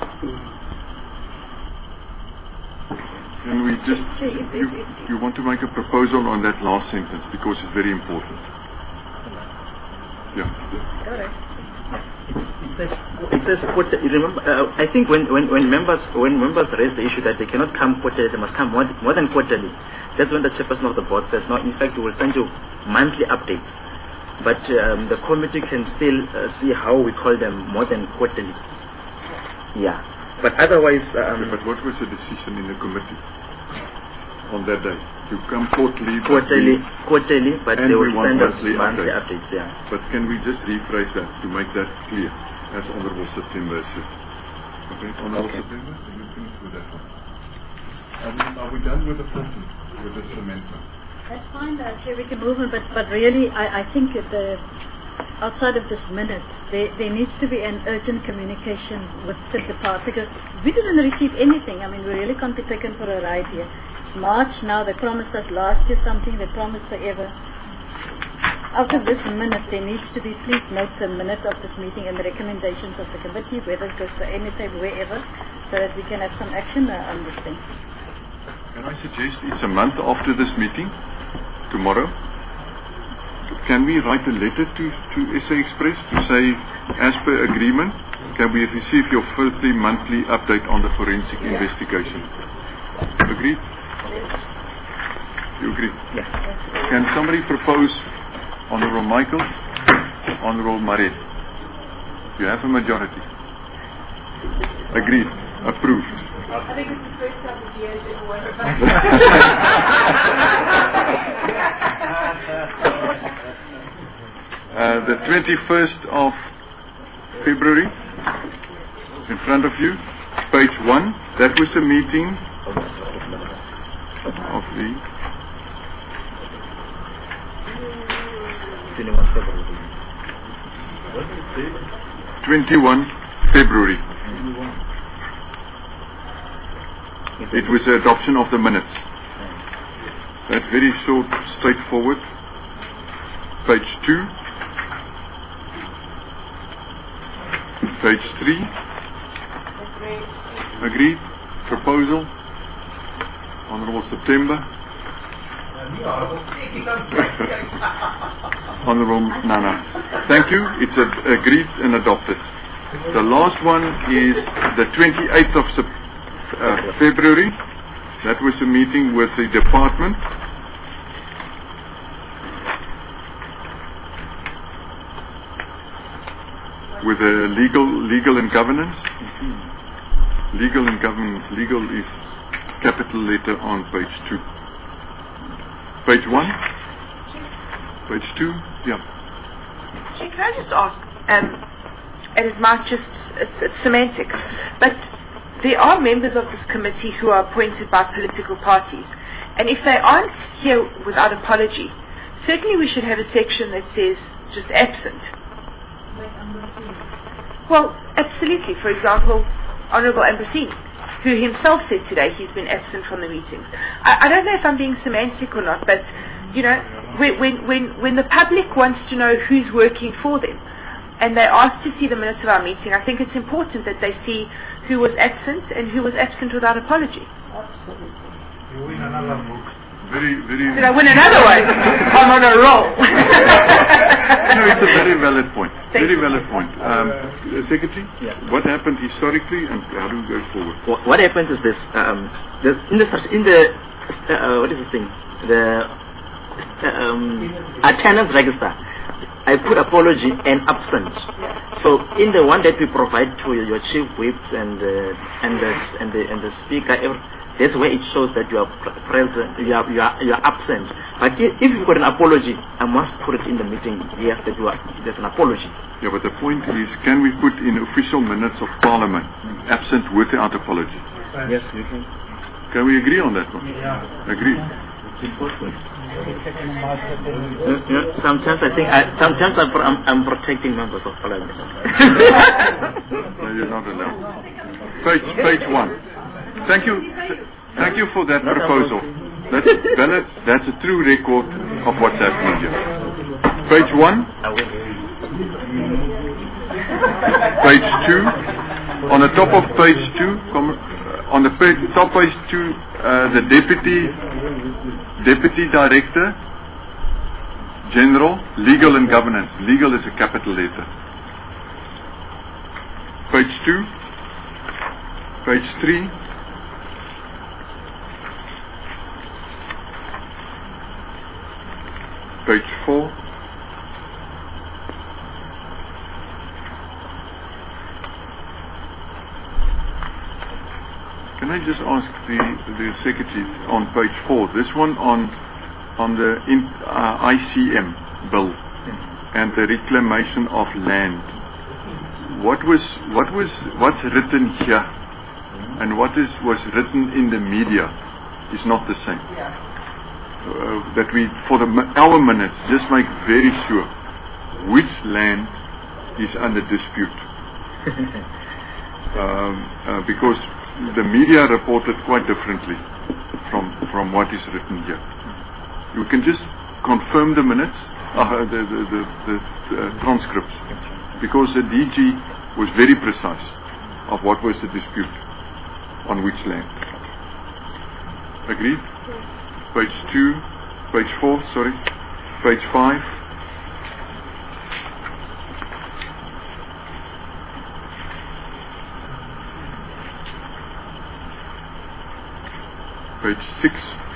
Can we just, you want to make a proposal on that last sentence because it's very important. Yeah. Yes, correct. It says quarterly. Remember, I think when members raise the issue that they cannot come quarterly, they must come more than quarterly. That's when the chairperson of the board says, no, in fact, we will send you monthly updates. But the committee can still see how we call them more than quarterly. Yeah. But otherwise... but what was the decision in the committee on that day? To come quarterly, but they will send us monthly updates. Yeah. But can we just rephrase that to make that clear, as Honourable September said? Okay, Honourable September, can you finish with that one? Are we done with the 15th, with this amendment? That's fine, Chair, we can move on, but really, I think that outside of this minute, there needs to be an urgent communication with the department, because we didn't receive anything. I mean, we really can't be taken for a ride here. It's March now, they promised us last year something, they promised forever. Out of this minute, there needs to be, please note the minute of this meeting and the recommendations of the committee, whether it goes to anything, wherever, so that we can have some action on this thing. Can I suggest it's a month after this meeting, tomorrow? Can we write a letter to SA Express to say, as per agreement, can we receive your firstly monthly update on the forensic investigation? Agreed? You agree? Yes. Can somebody propose Honourable Michael, Honourable Marie? You have a majority. Agreed. Approved. I think it's the first time the year the 21st of February, in front of you, page 1. That was a meeting of the 21 February. It was the adoption of the minutes. That's very short, straightforward. Page 2. Page 3. Agreed. Proposal. Honourable September. Honourable Nana. Thank you. It's agreed and adopted. The last one is the 28th of February. That was a meeting with the department. With the legal and governance. Legal and governance. Legal is capital letter on page 2. Page 1. Page 2. Yeah. Can I just ask, and it might just, it's semantic, but there are members of this committee who are appointed by political parties, and if they aren't here without apology, certainly we should have a section that says just absent. Well, absolutely. For example, Honourable Ambrosini, who himself said today he's been absent from the meetings. I don't know if I'm being semantic or not, but you know, when the public wants to know who's working for them, and they ask to see the minutes of our meeting, I think it's important that they see who was absent and who was absent without apology. Absolutely. You win another book. Did I win another one? I'm on a roll. No, it's a very valid point. Very valid point. Secretary, what happened historically and how do we go forward? What happens is this: in the what is this thing? The attendance register. I put apology and absent. So in the one that we provide to your chief whips and the speaker, that's where it shows that you are present, you are absent. But if you've got an apology, I must put it in the meeting here that there's an apology. Yeah, but the point is, can we put in official minutes of Parliament absent without apology? Yes, we can. Can we agree on that one? Yeah. Agree. Sometimes I think I'm protecting members of Parliament. No, you're not allowed. Page 1. Thank you for that proposal. That's valid. That's a true record of what's happening here. Page 1. Page 2. On the top of page 2, on the top page 2, the Deputy Director General, Legal and Governance. Legal is a capital letter. Page 2, page 3, page 4, can I just ask the secretary on page 4, this one on the ICM bill and the reclamation of land. What's written here and what was written in the media is not the same. That we, for our minutes, just make very sure which land is under dispute. Because the media reported quite differently from what is written here. You can just confirm the minutes, the transcripts, because the DG was very precise of what was the dispute on which land. Agreed? Page 2, page 4, sorry, page 5. Page 6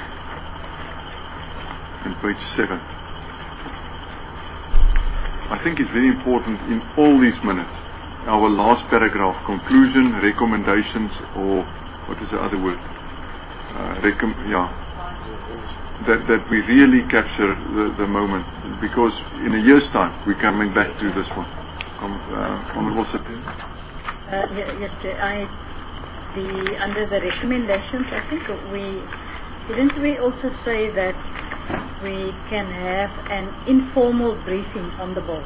and page 7. I think it's very important in all these minutes, our last paragraph, conclusion, recommendations, or what is the other word? That we really capture the moment, because in a year's time we're coming back to this one. Honourable September. Yes, Chair. Under the recommendations, I think didn't we also say that we can have an informal briefing on the bill?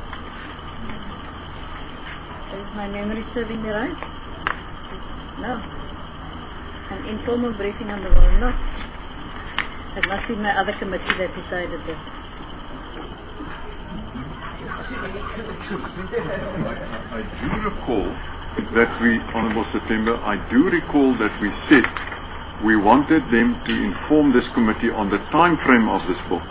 Is my memory serving me right? No. An informal briefing on the bill, no. It must be my other committee that decided that. I do recall that Honourable September, I do recall that we said we wanted them to inform this committee on the time frame of this bill,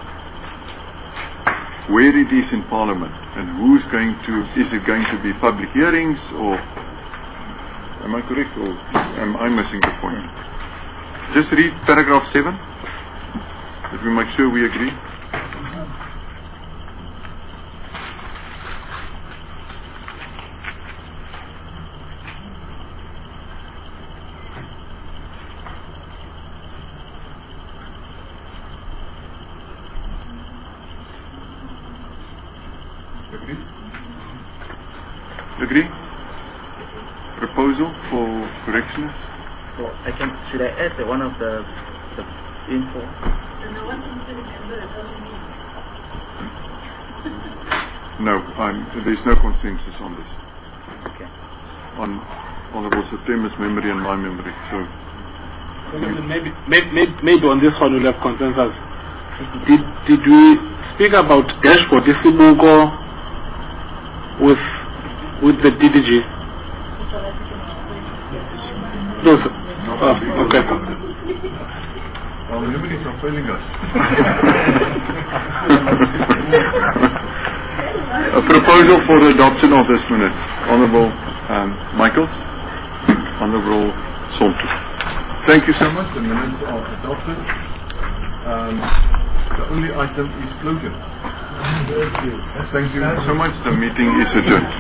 where it is in Parliament, and is it going to be public hearings, or am I correct, or am I missing the point? Just read paragraph 7, that we make sure we agree. Agree? Proposal for corrections? So should I add one of the info? No, there's no consensus on this. Okay. On Honourable September's memory and my memory. So maybe on this one we'll have consensus. Did we speak about dashboard Isibuko with the DDG? No, sir. Okay. Our memories are failing us. A proposal for the adoption of this minute. Honourable Michaels, Honourable Sonto. Thank you so much. The minutes are adopted. The only item is closure. Thank you so much. The meeting is adjourned.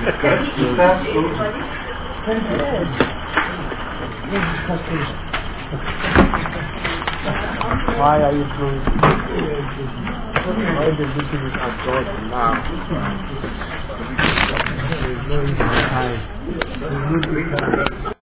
Why are you closed? Why the meeting is outdoors now? There's no time.